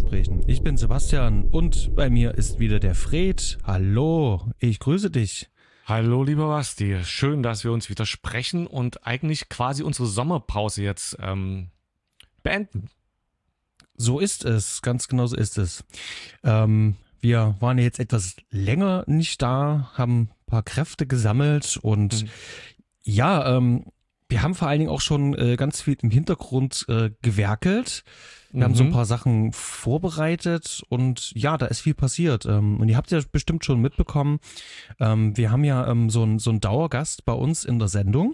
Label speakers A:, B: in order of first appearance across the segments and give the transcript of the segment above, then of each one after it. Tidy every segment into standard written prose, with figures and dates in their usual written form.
A: Filmgesprächen. Ich bin Sebastian und bei mir ist wieder der Fred. Hallo, ich grüße dich.
B: Hallo lieber Basti, schön, dass wir uns wieder sprechen und eigentlich quasi unsere Sommerpause jetzt beenden.
A: So ist es, ganz genau so ist es. Wir waren jetzt etwas länger nicht da, haben ein paar Kräfte gesammelt und ja, wir haben vor allen Dingen auch schon ganz viel im Hintergrund gewerkelt. Wir haben so ein paar Sachen vorbereitet und ja, da ist viel passiert. Und ihr habt ja bestimmt schon mitbekommen, wir haben ja so einen Dauergast bei uns in der Sendung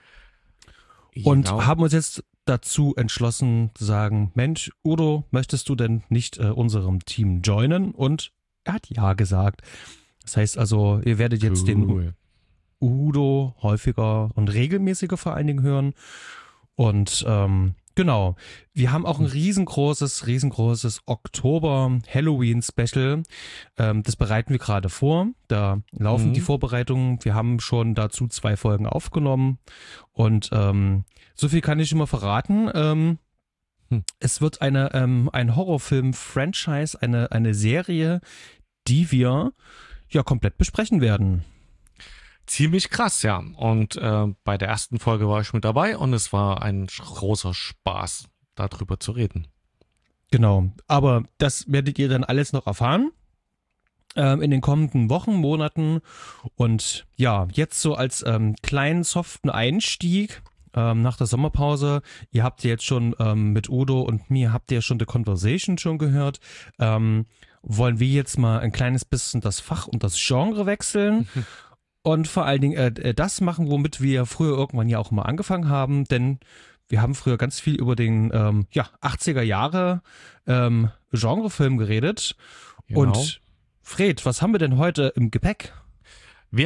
A: und haben uns jetzt dazu entschlossen zu sagen, Mensch, Udo, möchtest du denn nicht unserem Team joinen? Und er hat ja gesagt. Das heißt also, ihr werdet jetzt den Udo häufiger und regelmäßiger vor allen Dingen hören. Und genau, wir haben auch ein riesengroßes Oktober-Halloween-Special. Das bereiten wir gerade vor. Da laufen die Vorbereitungen. Wir haben schon dazu 2 Folgen aufgenommen. Und so viel kann ich immer verraten. Es wird ein Horrorfilm-Franchise, eine Serie, die wir ja komplett besprechen werden.
B: Ziemlich krass, ja. Und bei der ersten Folge war ich mit dabei und es war ein großer Spaß, darüber zu reden.
A: Genau, aber das werdet ihr dann alles noch erfahren in den kommenden Wochen, Monaten. Und ja, jetzt so als kleinen soften Einstieg nach der Sommerpause. Ihr habt ja jetzt schon mit Udo und mir habt ihr schon The Conversation schon gehört. Wollen wir jetzt mal ein kleines bisschen das Fach und das Genre wechseln? Und vor allen Dingen das machen, womit wir früher irgendwann ja auch mal angefangen haben, denn wir haben früher ganz viel über den 80er Jahre Genrefilm geredet. Genau. Und Fred, was haben wir denn heute im Gepäck?
B: Du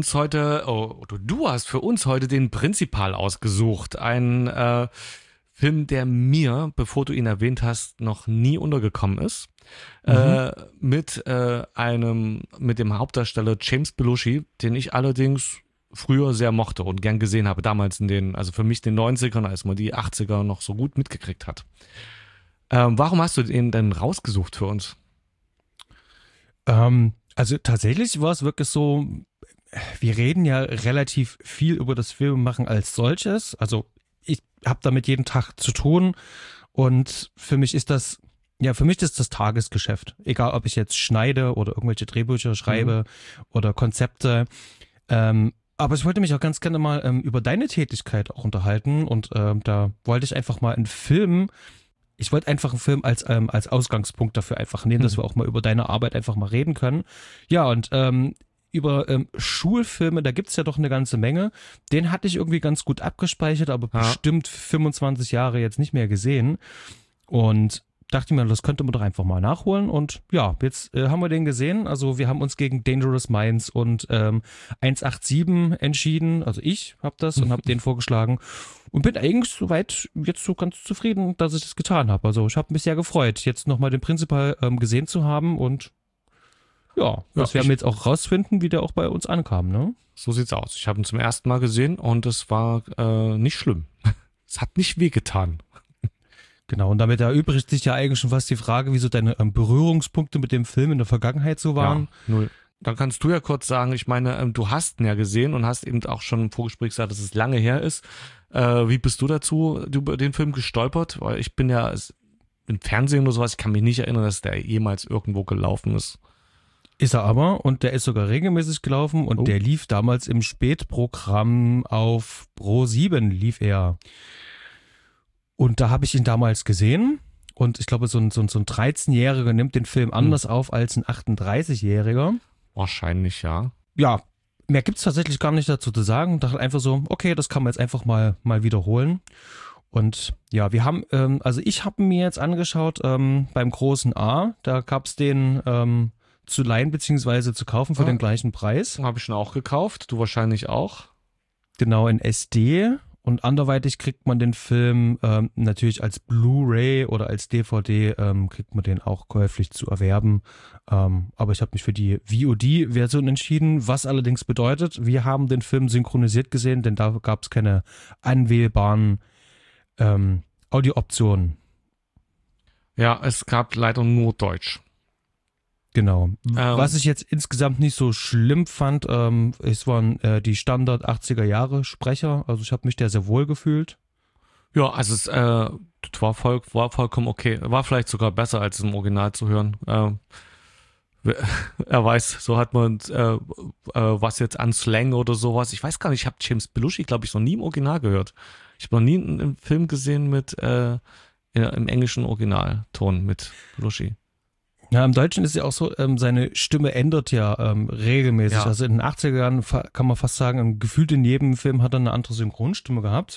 B: hast für uns heute den Prinzipal ausgesucht. Ein Film, der mir, bevor du ihn erwähnt hast, noch nie untergekommen ist. Mit dem Hauptdarsteller James Belushi, den ich allerdings früher sehr mochte und gern gesehen habe, damals für mich den 90ern, als man die 80er noch so gut mitgekriegt hat. Warum hast du den denn rausgesucht für uns?
A: Also tatsächlich war es wirklich so, wir reden ja relativ viel über das Filmemachen als solches, also ich habe damit jeden Tag zu tun und für mich ist das Tagesgeschäft. Egal, ob ich jetzt schneide oder irgendwelche Drehbücher schreibe oder Konzepte. Aber ich wollte mich auch ganz gerne mal über deine Tätigkeit auch unterhalten und da wollte ich einfach mal einen Film als Ausgangspunkt dafür einfach nehmen, dass wir auch mal über deine Arbeit einfach mal reden können. Ja, und über Schulfilme, da gibt's ja doch eine ganze Menge. Den hatte ich irgendwie ganz gut abgespeichert, aber bestimmt 25 Jahre jetzt nicht mehr gesehen. Und dachte mir, das könnte man doch einfach mal nachholen. Und ja, jetzt haben wir den gesehen. Also wir haben uns gegen Dangerous Minds und 187 entschieden. Also ich habe das und habe den vorgeschlagen. Und bin eigentlich soweit jetzt so ganz zufrieden, dass ich das getan habe. Also ich habe mich sehr gefreut, jetzt nochmal den Prinzipal gesehen zu haben. Und das werden wir jetzt auch rausfinden, wie der auch bei uns ankam, ne?
B: So sieht's aus. Ich habe ihn zum ersten Mal gesehen und es war nicht schlimm. Es hat nicht wehgetan.
A: Genau, und damit erübrigt sich ja eigentlich schon fast die Frage, wieso deine Berührungspunkte mit dem Film in der Vergangenheit so waren.
B: Ja, null. Dann kannst du ja kurz sagen, ich meine, du hast ihn ja gesehen und hast eben auch schon im Vorgespräch gesagt, dass es lange her ist. Wie bist du über den Film gestolpert? Weil ich bin ja im Fernsehen oder sowas, ich kann mich nicht erinnern, dass der jemals irgendwo gelaufen ist.
A: Ist er aber und der ist sogar regelmäßig gelaufen und der lief damals im Spätprogramm auf Pro7 lief er. Und da habe ich ihn damals gesehen und ich glaube, so ein 13-Jähriger nimmt den Film anders auf als ein 38-Jähriger.
B: Wahrscheinlich, ja.
A: Ja, mehr gibt's tatsächlich gar nicht dazu zu sagen. Dachte einfach so, okay, das kann man jetzt einfach mal wiederholen. Und ja, wir haben, ich habe mir jetzt angeschaut beim großen A, da gab's den zu leihen bzw. zu kaufen für den gleichen Preis.
B: Habe ich schon auch gekauft, du wahrscheinlich auch.
A: Genau, in SD. Und anderweitig kriegt man den Film natürlich als Blu-ray oder als DVD, kriegt man den auch käuflich zu erwerben. Aber ich habe mich für die VOD-Version entschieden, was allerdings bedeutet, wir haben den Film synchronisiert gesehen, denn da gab es keine anwählbaren Audiooptionen.
B: Ja, es gab leider nur Deutsch.
A: Genau. Was ich jetzt insgesamt nicht so schlimm fand, es waren die Standard 80er Jahre Sprecher. Also ich habe mich da sehr wohl gefühlt.
B: Ja, also es war vollkommen okay. War vielleicht sogar besser, als es im Original zu hören. Er weiß, so hat man was jetzt an Slang oder sowas. Ich weiß gar nicht, ich habe James Belushi, glaube ich, noch nie im Original gehört. Ich habe noch nie einen Film gesehen mit im englischen Originalton mit Belushi.
A: Ja, im Deutschen ist ja auch so, seine Stimme ändert ja regelmäßig.
B: Ja.
A: Also in den 80er Jahren kann man fast sagen, gefühlt in jedem Film hat er eine andere Synchronstimme gehabt.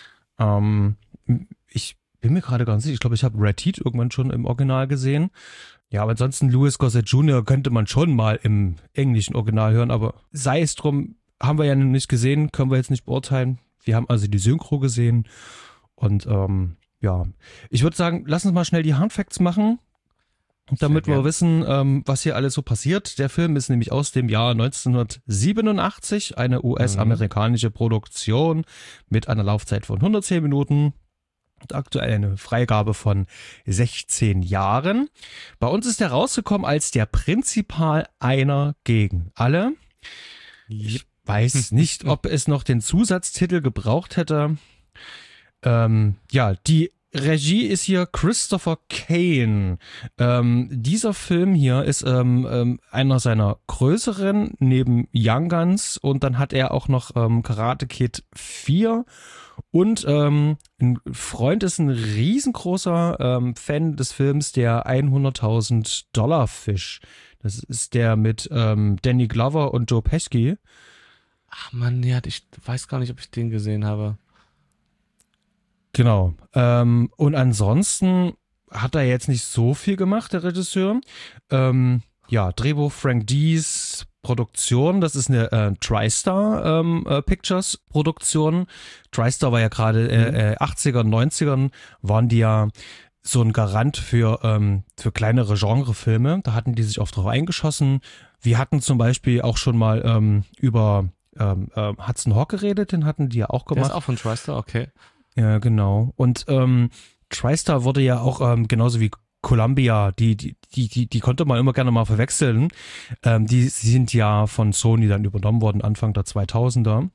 A: Ich bin mir gerade ganz sicher, ich glaube, ich habe Red Heat irgendwann schon im Original gesehen. Ja, aber ansonsten Louis Gossett Jr. könnte man schon mal im englischen Original hören, aber sei es drum, haben wir ja noch nicht gesehen, können wir jetzt nicht beurteilen. Wir haben also die Synchro gesehen und ja, ich würde sagen, lass uns mal schnell die Hardfacts machen, damit wir wissen, was hier alles so passiert. Der Film ist nämlich aus dem Jahr 1987, eine US-amerikanische Produktion mit einer Laufzeit von 110 Minuten. Und aktuell eine Freigabe von 16 Jahren. Bei uns ist er rausgekommen als der Prinzipal einer gegen alle. Ich weiß nicht, ob es noch den Zusatztitel gebraucht hätte. Ja, die Regie ist hier Christopher Kane. Dieser Film hier ist einer seiner größeren neben Young Guns und dann hat er auch noch Karate Kid 4 und ein Freund ist ein riesengroßer Fan des Films, der $100.000 Fisch. Das ist der mit Danny Glover und Joe Pesci.
B: Ach man, ja, ich weiß gar nicht, ob ich den gesehen habe.
A: Genau. Und ansonsten hat er jetzt nicht so viel gemacht, der Regisseur. Ja, Drehbuch Frank Dees, Produktion, das ist eine TriStar Pictures Produktion. TriStar war ja gerade 80er, 90ern, waren die ja so ein Garant für kleinere Genrefilme. Da hatten die sich oft drauf eingeschossen. Wir hatten zum Beispiel auch schon mal über Hudson Hawk geredet, den hatten die ja auch gemacht.
B: Der ist auch von TriStar, okay.
A: Ja, genau. Und TriStar wurde ja auch genauso wie Columbia, die konnte man immer gerne mal verwechseln. Die sind ja von Sony dann übernommen worden, Anfang der 2000er.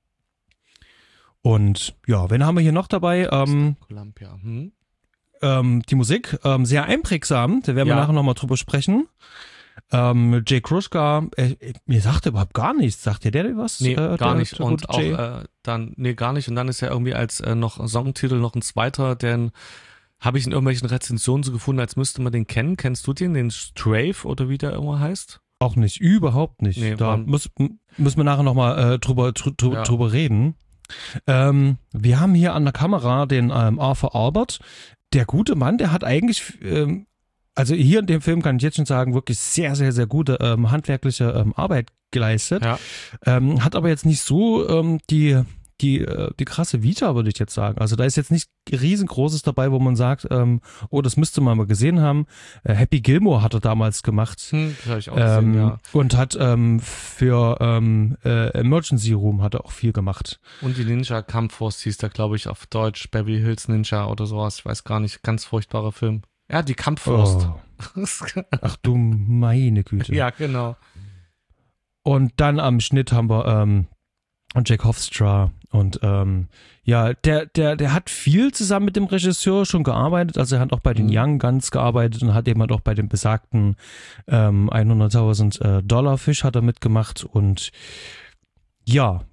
A: Und ja, wen haben wir hier noch dabei?
B: Columbia.
A: Die Musik, sehr einprägsam, da werden wir nachher nochmal drüber sprechen. Jay Kruschka, mir sagt er überhaupt gar nichts. Sagt dir was?
B: Nee, gar nicht.
A: Der
B: und auch gar nicht. Und dann ist ja irgendwie als noch Songtitel noch ein zweiter, den habe ich in irgendwelchen Rezensionen so gefunden, als müsste man den kennen. Kennst du den Strafe oder wie der immer heißt?
A: Auch nicht, überhaupt nicht.
B: Nee,
A: da müssen wir nachher nochmal drüber reden. Wir haben hier an der Kamera den Arthur Albert. Der gute Mann, der hat eigentlich also hier in dem Film kann ich jetzt schon sagen, wirklich sehr, sehr, sehr gute handwerkliche Arbeit geleistet.
B: Ja.
A: Hat aber jetzt nicht so die krasse Vita, würde ich jetzt sagen. Also da ist jetzt nicht riesengroßes dabei, wo man sagt, oh, das müsste man mal gesehen haben. Happy Gilmore hat er damals gemacht.
B: Das habe ich auch gesehen, ja.
A: Und hat für Emergency Room hat er auch viel gemacht.
B: Und die Ninja Kampfforce hieß da, glaube ich, auf Deutsch Beverly Hills Ninja oder sowas. Ich weiß gar nicht. Ganz furchtbarer Film. Ja, die Kampfwurst.
A: Oh. Ach du meine Güte.
B: Ja, genau.
A: Und dann am Schnitt haben wir Jack Hofstra und ja, der hat viel zusammen mit dem Regisseur schon gearbeitet, also er hat auch bei den Young Guns gearbeitet und hat eben halt auch bei dem besagten $100.000 Fisch hat er mitgemacht und ja,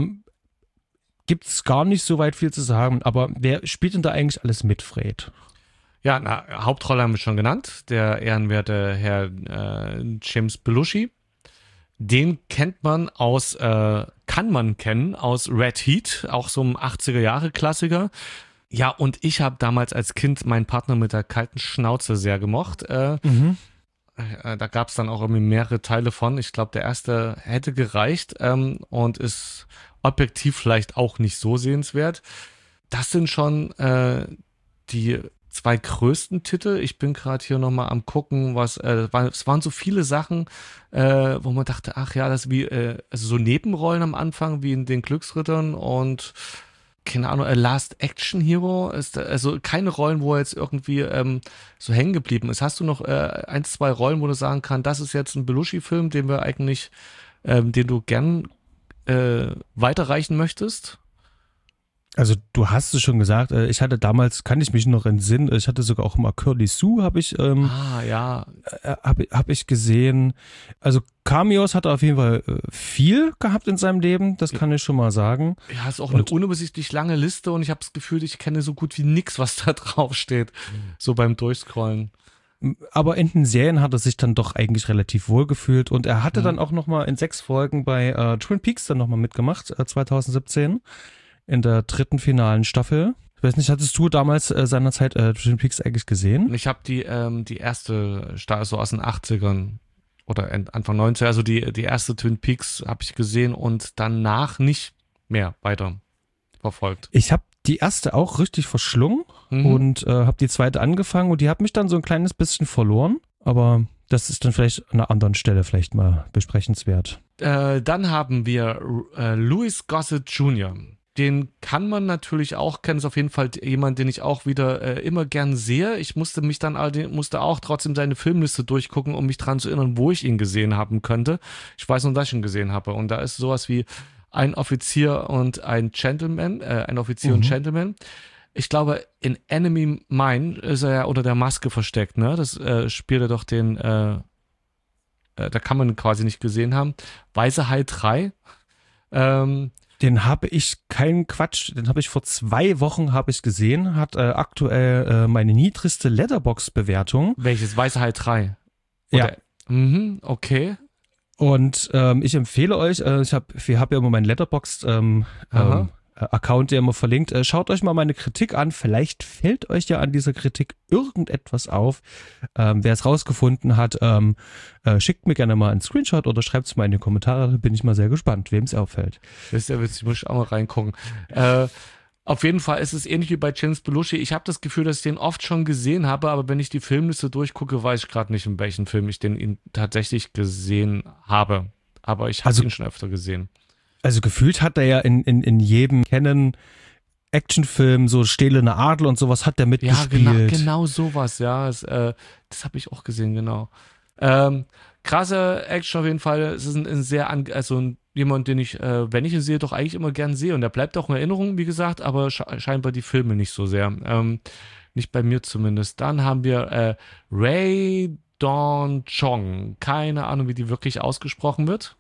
A: gibt's gar nicht so weit viel zu sagen, aber wer spielt denn da eigentlich alles mit, Fred?
B: Ja, Hauptrolle haben wir schon genannt, der ehrenwerte Herr James Belushi. Den kennt man kann man kennen aus Red Heat, auch so ein 80er-Jahre-Klassiker. Ja, und ich habe damals als Kind meinen Partner mit der kalten Schnauze sehr gemocht. Da gab es dann auch irgendwie mehrere Teile von. Ich glaube, der erste hätte gereicht und ist objektiv vielleicht auch nicht so sehenswert. Das sind schon die zwei größten Titel. Ich bin gerade hier nochmal am gucken, es waren so viele Sachen, wo man dachte, ach ja, das ist wie also so Nebenrollen am Anfang, wie in den Glücksrittern und keine Ahnung, A Last Action Hero, ist also keine Rollen, wo er jetzt irgendwie so hängen geblieben ist. Hast du noch ein, zwei Rollen, wo du sagen kannst, das ist jetzt ein Belushi-Film, den wir eigentlich, den du gern weiterreichen möchtest?
A: Also du hast es schon gesagt, ich hatte damals, kann ich mich noch entsinnen, ich hatte sogar auch mal Curly Sue, habe ich,
B: Ja.
A: hab ich gesehen. Also Cameos hat er auf jeden Fall viel gehabt in seinem Leben, das kann ich schon mal sagen.
B: Ja, ist auch eine unübersichtlich lange Liste und ich habe das Gefühl, ich kenne so gut wie nix, was da drauf steht, so beim Durchscrollen.
A: Aber in den Serien hat er sich dann doch eigentlich relativ wohl gefühlt und er hatte dann auch nochmal in 6 Folgen bei Twin Peaks dann nochmal mitgemacht, 2017. In der 3. finalen Staffel. Ich weiß nicht, hattest du damals seinerzeit Twin Peaks eigentlich gesehen?
B: Ich habe die erste Staffel so aus den 80ern oder Anfang 90er, also die erste Twin Peaks habe ich gesehen und danach nicht mehr weiter verfolgt.
A: Ich habe die erste auch richtig verschlungen und habe die zweite angefangen und die hat mich dann so ein kleines bisschen verloren, aber das ist dann vielleicht an einer anderen Stelle vielleicht mal besprechenswert.
B: Dann haben wir Louis Gossett Jr., den kann man natürlich auch kennen, ist auf jeden Fall jemand, den ich auch wieder immer gern sehe. Ich musste auch trotzdem seine Filmliste durchgucken, um mich daran zu erinnern, wo ich ihn gesehen haben könnte. Ich weiß nur, dass ich ihn gesehen habe. Und da ist sowas wie ein Offizier und ein Gentleman, und Gentleman. Ich glaube, in Enemy Mine ist er ja unter der Maske versteckt, ne? Das spielt er doch den, da kann man ihn quasi nicht gesehen haben. Weiße Hai 3.
A: Den habe ich, keinen Quatsch, den habe ich vor 2 Wochen gesehen, hat aktuell meine niedrigste Letterboxd-Bewertung.
B: Welches? Weiße Hai 3?
A: Oder?
B: Ja. Okay.
A: Und ich empfehle euch, ich hab ja immer meinen Letterboxd Account, der immer verlinkt. Schaut euch mal meine Kritik an. Vielleicht fällt euch ja an dieser Kritik irgendetwas auf. Wer es rausgefunden hat, schickt mir gerne mal einen Screenshot oder schreibt es mal in die Kommentare. Da bin ich mal sehr gespannt, wem es auffällt.
B: Das ist ja witzig, muss ich auch mal reingucken. Auf jeden Fall ist es ähnlich wie bei James Belushi. Ich habe das Gefühl, dass ich den oft schon gesehen habe, aber wenn ich die Filmliste durchgucke, weiß ich gerade nicht, in welchem Film ich ihn tatsächlich gesehen habe. Aber ich habe ihn schon öfter gesehen.
A: Also gefühlt hat er ja in jedem Actionfilm, so Stählerne Adler und sowas, hat er mitgespielt.
B: Ja, genau sowas, ja. Das habe ich auch gesehen, genau. Krasse Action auf jeden Fall. Es ist jemand, den ich, wenn ich ihn sehe, doch eigentlich immer gern sehe. Und der bleibt auch in Erinnerung, wie gesagt, aber scheinbar die Filme nicht so sehr. Nicht bei mir zumindest. Dann haben wir Rae Dawn Chong. Keine Ahnung, wie die wirklich ausgesprochen wird.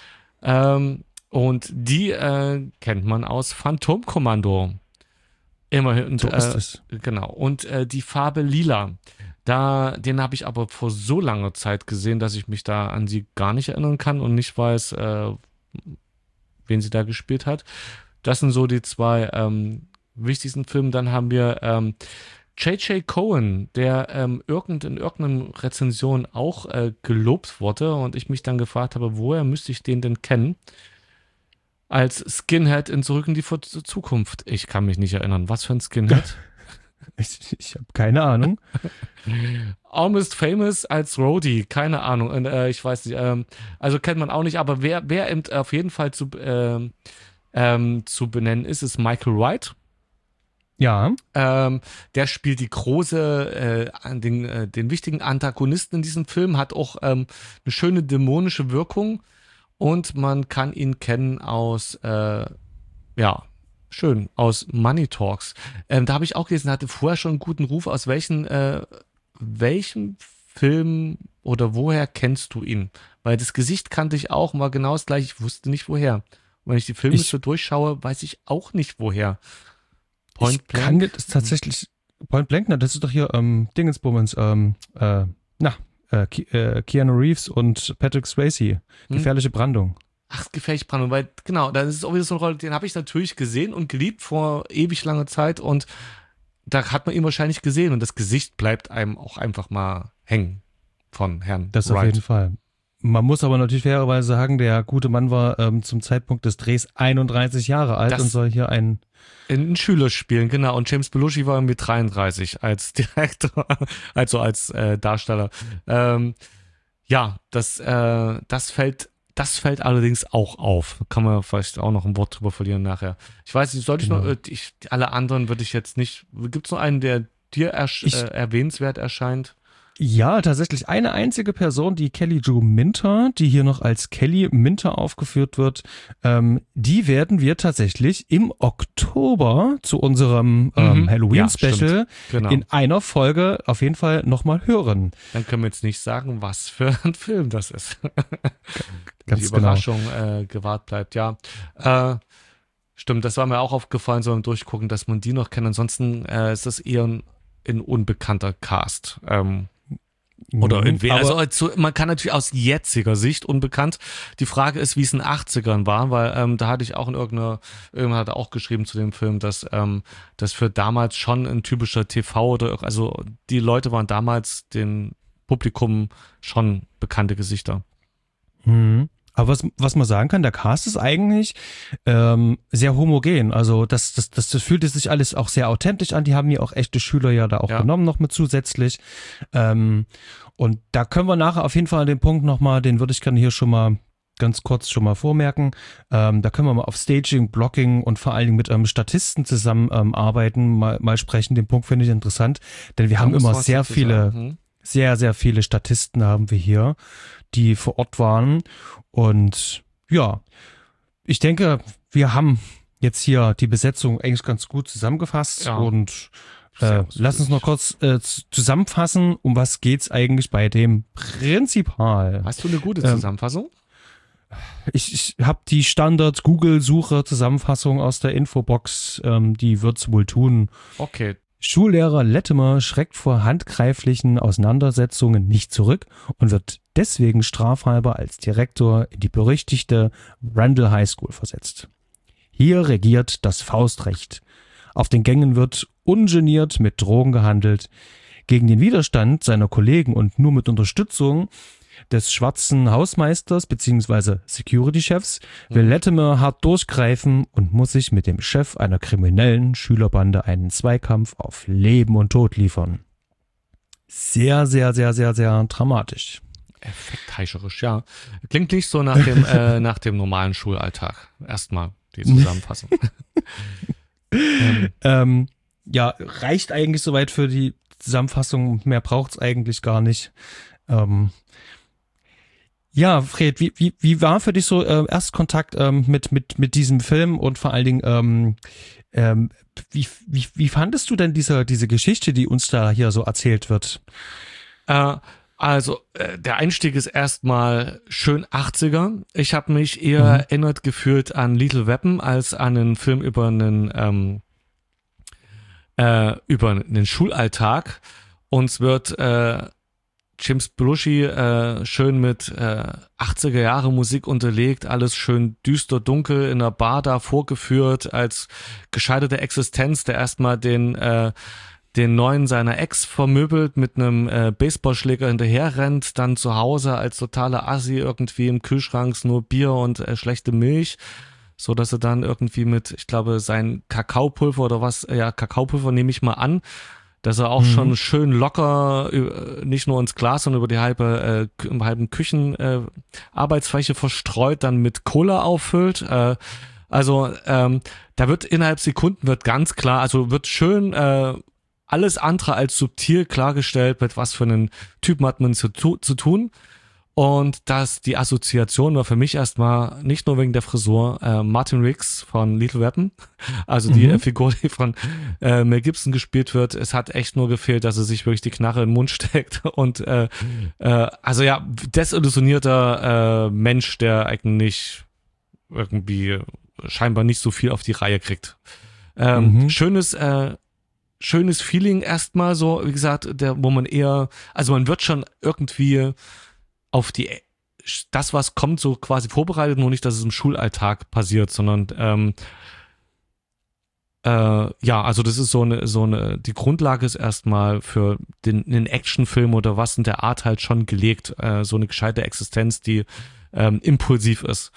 B: Und die kennt man aus Phantomkommando. Immerhin.
A: So ist es.
B: Genau. Und die Farbe Lila. Den habe ich aber vor so langer Zeit gesehen, dass ich mich da an sie gar nicht erinnern kann und nicht weiß, wen sie da gespielt hat. Das sind so die 2 wichtigsten Filme. Dann haben wir J.J. Cohen, der in irgendeiner Rezension auch gelobt wurde und ich mich dann gefragt habe, woher müsste ich den denn kennen? Als Skinhead in Zurück in die Zukunft. Ich kann mich nicht erinnern. Was für ein Skinhead?
A: Ich habe keine Ahnung.
B: Almost Famous als Rhodey. Keine Ahnung. Und, ich weiß nicht. Also kennt man auch nicht. Aber wer eben auf jeden Fall zu benennen ist Michael Wright.
A: Ja.
B: Der spielt die große, den wichtigen Antagonisten in diesem Film. Hat auch eine schöne dämonische Wirkung. Und man kann ihn kennen aus, aus Money Talks. Da habe ich auch gelesen, er hatte vorher schon einen guten Ruf. Aus welchem Film oder woher kennst du ihn? Weil das Gesicht kannte ich auch, war genau das gleiche. Ich wusste nicht woher. Und wenn ich die Filme so durchschaue, weiß ich auch nicht woher.
A: Point Blank? Kann das tatsächlich, Point Blank, das ist doch hier Dingensbummens, Keanu Reeves und Patrick Swayze. Gefährliche Brandung.
B: Ach, gefährliche Brandung, weil genau, das ist auch wieder so eine Rolle, den habe ich natürlich gesehen und geliebt vor ewig langer Zeit und da hat man ihn wahrscheinlich gesehen und das Gesicht bleibt einem auch einfach mal hängen von Herrn
A: Das
B: Wright.
A: Auf jeden Fall. Man muss aber natürlich fairerweise sagen, der gute Mann war zum Zeitpunkt des Drehs 31 Jahre alt und soll hier ein
B: Schüler spielen, genau. Und James Belushi war mit 33 als Direktor, also als Darsteller. Das fällt Das fällt allerdings auch auf. Kann man vielleicht auch noch ein Wort drüber verlieren nachher. Ich weiß nicht, sollte
A: Genau.
B: alle anderen würde ich jetzt nicht. Gibt es noch einen, der dir erwähnenswert erscheint?
A: Ja, tatsächlich eine einzige Person, die Kelly Jo Minter, die hier noch als Kelly Minter aufgeführt wird, die werden wir tatsächlich im Oktober zu unserem Halloween-Special
B: genau.
A: in einer Folge auf jeden Fall nochmal hören.
B: Dann können wir jetzt nicht sagen, was für ein Film das ist.
A: Ganz
B: die Überraschung gewahrt bleibt, ja. Stimmt, das war mir auch aufgefallen, so beim Durchgucken, dass man die noch kennt. Ansonsten ist das eher ein unbekannter Cast. Oder irgendwie, also man kann natürlich aus jetziger Sicht unbekannt. Die Frage ist, wie es in den 80ern war, weil da hatte ich auch irgendjemand hat auch geschrieben zu dem Film, dass das für damals schon ein typischer TV also die Leute waren damals dem Publikum schon bekannte Gesichter.
A: Aber was man sagen kann, der Cast ist eigentlich sehr homogen. Also das fühlte sich alles auch sehr authentisch an. Die haben ja auch echte Schüler ja da auch genommen, noch mit zusätzlich. Und da können wir nachher auf jeden Fall an den Punkt nochmal, den würde ich gerne hier schon mal ganz kurz schon mal vormerken. Da können wir mal auf Staging, Blocking und vor allen Dingen mit Statisten zusammen arbeiten, mal sprechen. Den Punkt finde ich interessant, denn wir haben immer sehr viele, sehr viele Statisten haben wir hier, die vor Ort waren. Und ja, ich denke, wir haben jetzt hier die Besetzung eigentlich ganz gut zusammengefasst und lass uns noch kurz zusammenfassen, um was geht's eigentlich bei dem Prinzipal.
B: Hast du eine gute Zusammenfassung?
A: Ich habe die Standard-Google-Suche-Zusammenfassung aus der Infobox, die wird's wohl tun.
B: Okay.
A: Schullehrer Latimer schreckt vor handgreiflichen Auseinandersetzungen nicht zurück und wird deswegen strafhalber als Direktor in die berüchtigte Randall High School versetzt. Hier regiert das Faustrecht. Auf den Gängen wird ungeniert mit Drogen gehandelt. Gegen den Widerstand seiner Kollegen und nur mit Unterstützung des schwarzen Hausmeisters bzw. Security-Chefs will Latimer hart durchgreifen und muss sich mit dem Chef einer kriminellen Schülerbande einen Zweikampf auf Leben und Tod liefern. Sehr, sehr, sehr, sehr, sehr dramatisch.
B: Effektheischerisch, ja. Klingt nicht so nach dem normalen Schulalltag. Erstmal die Zusammenfassung.
A: Ja, reicht eigentlich soweit für die Zusammenfassung. Mehr braucht's eigentlich gar nicht. Ja, Fred, wie war für dich so Erstkontakt mit diesem Film und vor allen Dingen, wie fandest du denn diese Geschichte, die uns da hier so erzählt wird?
B: Also, der Einstieg ist erstmal schön 80er. Ich habe mich eher erinnert gefühlt an Lethal Weapon als an einen Film über einen Schulalltag. Uns wird James Belushi schön mit 80er Jahre Musik unterlegt, alles schön düster dunkel in einer Bar da vorgeführt als gescheiterte Existenz, der erstmal den neuen seiner Ex vermöbelt, mit einem Baseballschläger hinterher rennt, dann zu Hause als totaler Assi irgendwie im Kühlschrank nur Bier und schlechte Milch, so dass er dann irgendwie mit, ich glaube, sein Kakaopulver oder was, Kakaopulver nehme ich mal an, dass er auch schon schön locker nicht nur ins Glas, sondern über die halben Küchenarbeitsfläche verstreut, dann mit Cola auffüllt. Da wird innerhalb Sekunden wird ganz klar, also wird schön alles andere als subtil klargestellt, mit was für einen Typen hat man zu tun. Und die Assoziation war für mich erstmal nicht nur wegen der Frisur Martin Riggs von Lethal Weapon, also die Figur, die von Mel Gibson gespielt wird. Es hat echt nur gefehlt, dass er sich wirklich die Knarre in den Mund steckt und desillusionierter Mensch, der eigentlich irgendwie scheinbar nicht so viel auf die Reihe kriegt. Schönes Feeling erstmal so, wie gesagt, wo man man wird schon irgendwie auf das, was kommt, so quasi vorbereitet, nur nicht, dass es im Schulalltag passiert, sondern also das ist die Grundlage ist erstmal für den Actionfilm oder was in der Art halt schon gelegt, so eine gescheite Existenz, die impulsiv ist.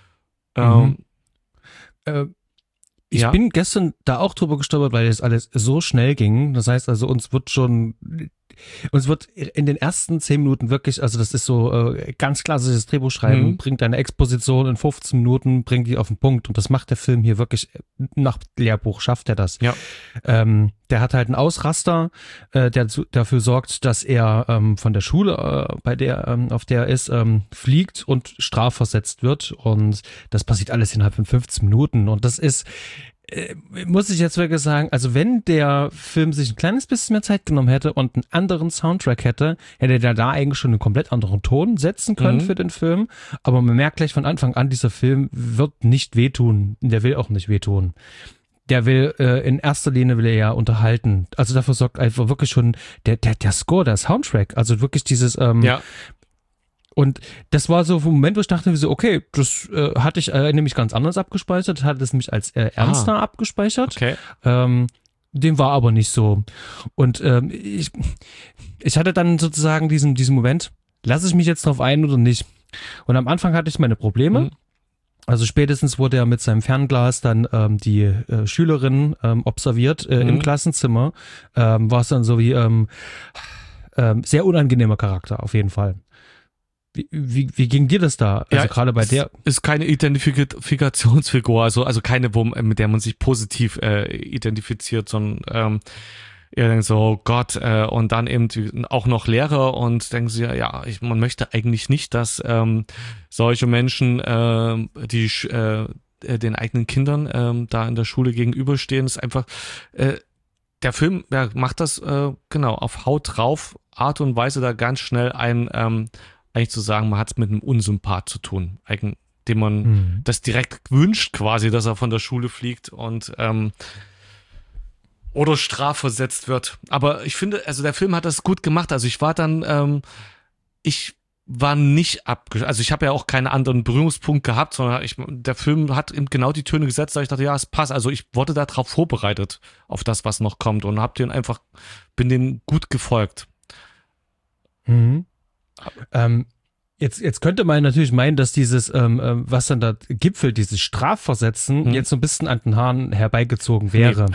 A: Ich bin gestern da auch drüber gestolpert, weil das alles so schnell ging. Das heißt also, uns wird schon uns wird in den ersten 10 Minuten wirklich, also das ist so ganz klassisches Drehbuchschreiben, bringt eine Exposition in 15 Minuten, bringt die auf den Punkt und das macht der Film hier wirklich nach Lehrbuch, schafft er das.
B: Ja.
A: Der hat halt einen Ausraster, der dafür sorgt, dass er von der Schule, auf der er ist, fliegt und strafversetzt wird und das passiert alles innerhalb von 15 Minuten und das ist muss ich jetzt wirklich sagen, also wenn der Film sich ein kleines bisschen mehr Zeit genommen hätte und einen anderen Soundtrack hätte er da eigentlich schon einen komplett anderen Ton setzen können für den Film. Aber man merkt gleich von Anfang an, dieser Film wird nicht wehtun. Der will auch nicht wehtun. Der will, in erster Linie will er ja unterhalten. Also dafür sorgt einfach wirklich schon der Score, der Soundtrack. Also wirklich dieses,
B: Ja.
A: Und das war so ein Moment, wo ich dachte, so, okay, das hatte ich nämlich ganz anders abgespeichert, hatte es nämlich als ernster abgespeichert.
B: Okay.
A: Dem war aber nicht so. Und ich hatte dann sozusagen diesen Moment, lasse ich mich jetzt drauf ein oder nicht? Und am Anfang hatte ich meine Probleme. Also spätestens wurde er mit seinem Fernglas dann die Schülerin observiert im Klassenzimmer. War es dann so wie sehr unangenehmer Charakter auf jeden Fall. Wie ging dir das da? Also gerade bei der.
B: Ist keine Identifikationsfigur, also keine, mit der man sich positiv identifiziert, sondern ihr denkt so, oh Gott, und dann eben auch noch Lehrer und denken sie, ja, man möchte eigentlich nicht, dass solche Menschen, die den eigenen Kindern da in der Schule gegenüberstehen, ist einfach, der Film macht das genau auf Haut drauf, Art und Weise da ganz schnell eigentlich zu sagen, man hat es mit einem Unsympath zu tun, dem man das direkt wünscht quasi, dass er von der Schule fliegt und oder strafversetzt wird. Aber ich finde, also der Film hat das gut gemacht. Also ich war dann, ich war nicht also ich habe ja auch keinen anderen Berührungspunkt gehabt, sondern der Film hat eben genau die Töne gesetzt, da ich dachte, ja, es passt. Also ich wurde darauf vorbereitet, auf das, was noch kommt und bin dem gut gefolgt.
A: Jetzt könnte man natürlich meinen, dass dieses, was dann da gipfelt, dieses Strafversetzen, jetzt so ein bisschen an den Haaren herbeigezogen wäre.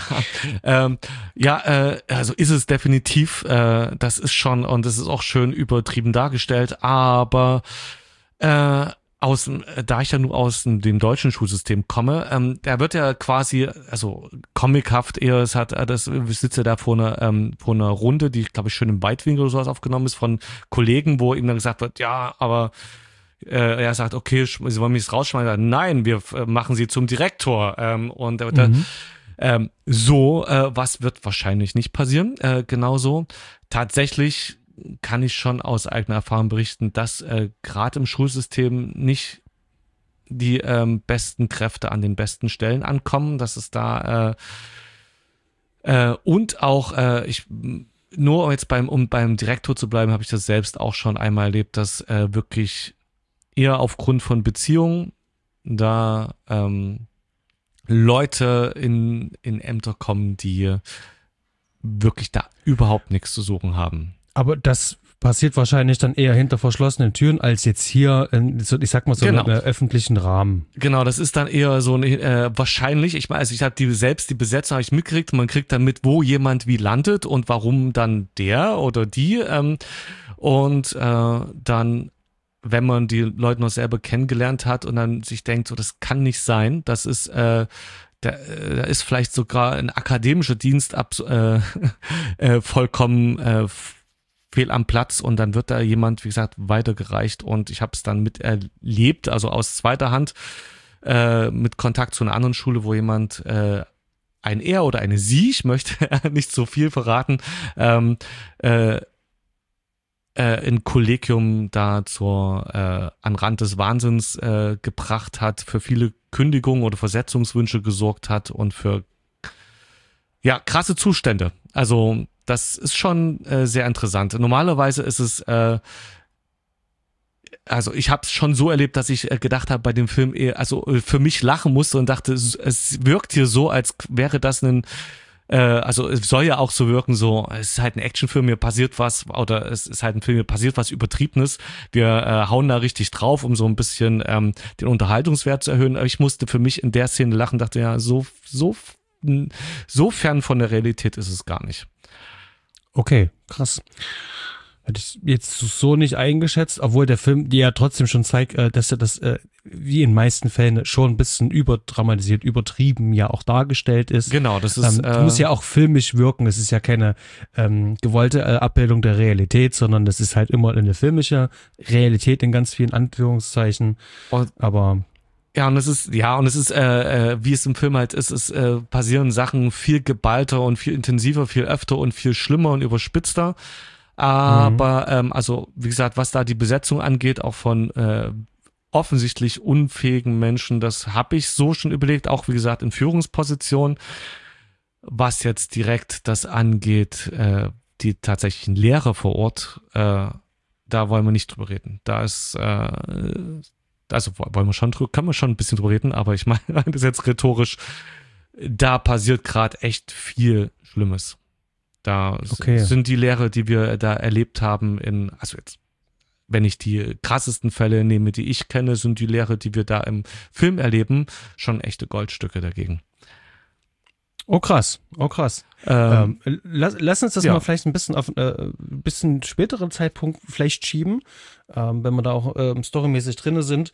B: Also ist es definitiv, das ist schon, und das ist auch schön übertrieben dargestellt, aber da ich ja nur aus dem deutschen Schulsystem komme, da wird ja quasi, also comichaft eher, ich sitze da vor einer Runde, die, glaube ich, schön im Weitwinkel oder sowas aufgenommen ist, von Kollegen, wo ihm dann gesagt wird, ja, aber er sagt, okay, Sie wollen mich rausschmeißen. Nein, wir machen Sie zum Direktor. Und er wird was wird wahrscheinlich nicht passieren. Genauso. Tatsächlich kann ich schon aus eigener Erfahrung berichten, dass gerade im Schulsystem nicht die besten Kräfte an den besten Stellen ankommen, dass es da und auch nur jetzt beim Direktor zu bleiben, habe ich das selbst auch schon einmal erlebt, dass wirklich eher aufgrund von Beziehungen da Leute in Ämter kommen, die wirklich da überhaupt nichts zu suchen haben.
A: Aber das passiert wahrscheinlich dann eher hinter verschlossenen Türen als jetzt hier, ich sag mal so
B: Genau.
A: im öffentlichen Rahmen.
B: Genau, das ist dann eher so wahrscheinlich, ich meine, also ich habe die Besetzung habe ich mitgekriegt, man kriegt dann mit, wo jemand wie landet und warum dann der oder die und dann, wenn man die Leute noch selber kennengelernt hat und dann sich denkt, so das kann nicht sein, das ist da ist vielleicht sogar ein akademischer Dienst vollkommen fehl am Platz und dann wird da jemand, wie gesagt, weitergereicht und ich habe es dann miterlebt, also aus zweiter Hand mit Kontakt zu einer anderen Schule, wo jemand ein Er oder eine Sie, ich möchte nicht so viel verraten, ein Kollegium da an Rand des Wahnsinns gebracht hat, für viele Kündigungen oder Versetzungswünsche gesorgt hat und für krasse Zustände. Also das ist schon sehr interessant. Normalerweise ist es, also ich habe es schon so erlebt, dass ich gedacht habe bei dem Film, für mich lachen musste und dachte, es wirkt hier so, als wäre das also es soll ja auch so wirken, so es ist halt ein Actionfilm, mir passiert was, oder es ist halt ein Film, mir passiert was Übertriebenes. Wir hauen da richtig drauf, um so ein bisschen den Unterhaltungswert zu erhöhen. Aber ich musste für mich in der Szene lachen, dachte so fern von der Realität ist es gar nicht.
A: Okay, krass. Hätte ich jetzt so nicht eingeschätzt, obwohl der Film dir ja trotzdem schon zeigt, dass er das wie in meisten Fällen schon ein bisschen überdramatisiert, übertrieben ja auch dargestellt ist.
B: Genau, das ist.
A: Muss ja auch filmisch wirken. Es ist ja keine gewollte Abbildung der Realität, sondern das ist halt immer eine filmische Realität in ganz vielen Anführungszeichen. Aber
B: und es ist, wie es im Film halt ist, passieren Sachen viel geballter und viel intensiver, viel öfter und viel schlimmer und überspitzter. Aber, also, wie gesagt, was da die Besetzung angeht, auch von offensichtlich unfähigen Menschen, das habe ich so schon überlegt, auch wie gesagt in Führungspositionen. Was jetzt direkt das angeht, die tatsächlichen Lehrer vor Ort, da wollen wir nicht drüber reden. Da ist, also können wir schon ein bisschen drüber reden, aber ich meine, das ist jetzt rhetorisch, da passiert gerade echt viel Schlimmes. Da sind die Lehre, die wir da erlebt haben also jetzt, wenn ich die krassesten Fälle nehme, die ich kenne, sind die Lehre, die wir da im Film erleben, schon echte Goldstücke dagegen.
A: Oh krass. Lass uns das mal vielleicht ein bisschen auf bisschen späteren Zeitpunkt vielleicht schieben, wenn wir da auch storymäßig drinne sind.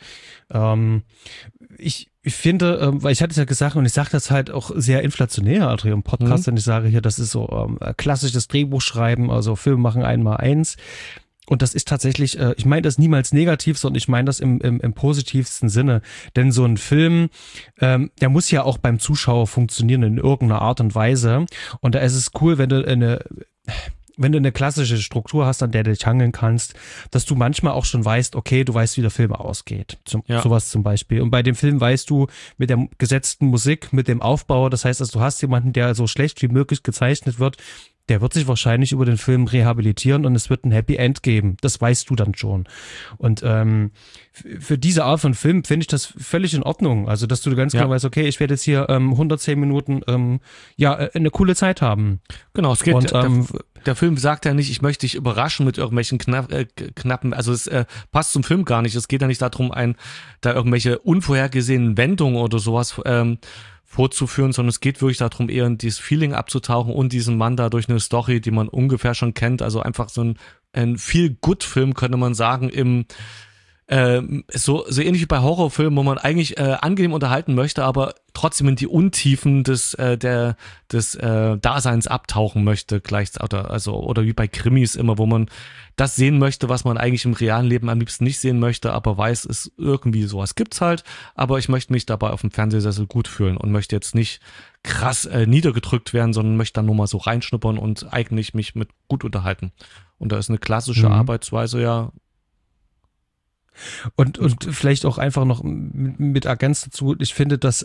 A: Ich finde, weil ich hatte es ja gesagt und ich sage das halt auch sehr inflationär, Adrian, im Podcast, wenn ich sage hier, das ist so klassisches Drehbuchschreiben, also Film machen 1x1. Und das ist tatsächlich, ich meine das niemals negativ, sondern ich meine das im positivsten Sinne. Denn so ein Film, der muss ja auch beim Zuschauer funktionieren in irgendeiner Art und Weise. Und da ist es cool, wenn du eine klassische Struktur hast, an der du dich hangeln kannst, dass du manchmal auch schon weißt, okay, du weißt, wie der Film ausgeht. Sowas zum Beispiel. Und bei dem Film weißt du, mit der gesetzten Musik, mit dem Aufbau, das heißt, also du hast jemanden, der so schlecht wie möglich gezeichnet wird, der wird sich wahrscheinlich über den Film rehabilitieren und es wird ein Happy End geben. Das weißt du dann schon. Und für diese Art von Film finde ich das völlig in Ordnung. Also, dass du ganz genau weißt, okay, ich werde jetzt hier 110 Minuten eine coole Zeit haben.
B: Genau, es geht. Und, der Film sagt ja nicht, ich möchte dich überraschen mit irgendwelchen knappen, also es passt zum Film gar nicht. Es geht ja nicht darum, da irgendwelche unvorhergesehenen Wendungen oder sowas vorzuführen, sondern es geht wirklich darum, eher in dieses Feeling abzutauchen und diesen Mann da durch eine Story, die man ungefähr schon kennt, also einfach so ein Feel-Good-Film, könnte man sagen, so ähnlich wie bei Horrorfilmen, wo man eigentlich angenehm unterhalten möchte, aber trotzdem in die Untiefen des Daseins abtauchen möchte, oder wie bei Krimis immer, wo man das sehen möchte, was man eigentlich im realen Leben am liebsten nicht sehen möchte, aber weiß, es irgendwie sowas gibt's halt, aber ich möchte mich dabei auf dem Fernsehsessel gut fühlen und möchte jetzt nicht krass niedergedrückt werden, sondern möchte dann nur mal so reinschnuppern und eigentlich mich mit gut unterhalten. Und da ist eine klassische Arbeitsweise ja.
A: Und vielleicht auch einfach noch mit ergänzt dazu, ich finde, dass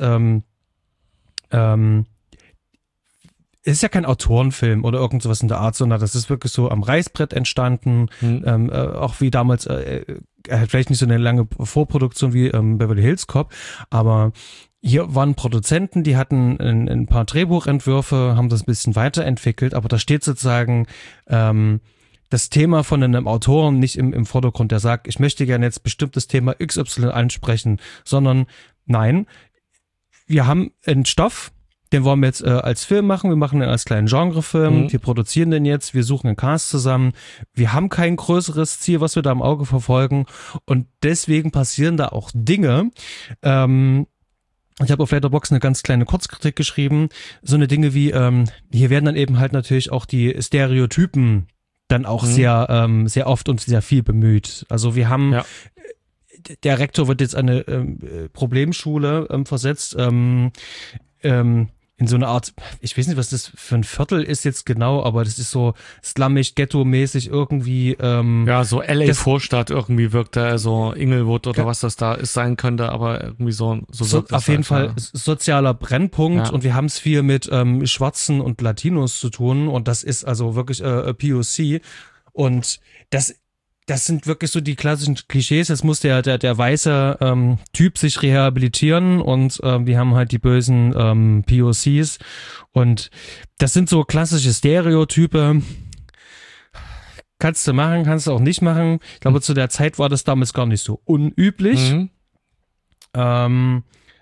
A: es ist ja kein Autorenfilm oder irgend sowas in der Art, sondern das ist wirklich so am Reißbrett entstanden, auch wie damals, vielleicht nicht so eine lange Vorproduktion wie Beverly Hills Cop, aber hier waren Produzenten, die hatten ein paar Drehbuchentwürfe, haben das ein bisschen weiterentwickelt, aber da steht sozusagen das Thema von einem Autoren nicht im Vordergrund, der sagt, ich möchte gerne jetzt bestimmtes Thema XY ansprechen, sondern nein, wir haben einen Stoff, den wollen wir jetzt als Film machen, wir machen den als kleinen Genrefilm, wir produzieren den jetzt, wir suchen einen Cast zusammen, wir haben kein größeres Ziel, was wir da im Auge verfolgen und deswegen passieren da auch Dinge. Ich habe auf Letterboxd eine ganz kleine Kurzkritik geschrieben, so eine Dinge wie, hier werden dann eben halt natürlich auch die Stereotypen dann auch sehr oft und sehr viel bemüht. Also wir haben, der Rektor wird jetzt an eine Problemschule versetzt, in so eine Art, ich weiß nicht, was das für ein Viertel ist jetzt genau, aber das ist so slummig, ghetto-mäßig irgendwie.
B: So LA-Vorstadt irgendwie wirkt da, so Inglewood oder was das da ist, sein könnte, aber irgendwie so wirkt das
A: auf jeden Fall sozialer Brennpunkt und wir haben es viel mit Schwarzen und Latinos zu tun und das ist also wirklich POC und das sind wirklich so die klassischen Klischees. Jetzt muss der weiße Typ sich rehabilitieren und wir haben halt die bösen POCs und das sind so klassische Stereotype. Kannst du machen, kannst du auch nicht machen. Ich glaube, zu der Zeit war das damals gar nicht so unüblich.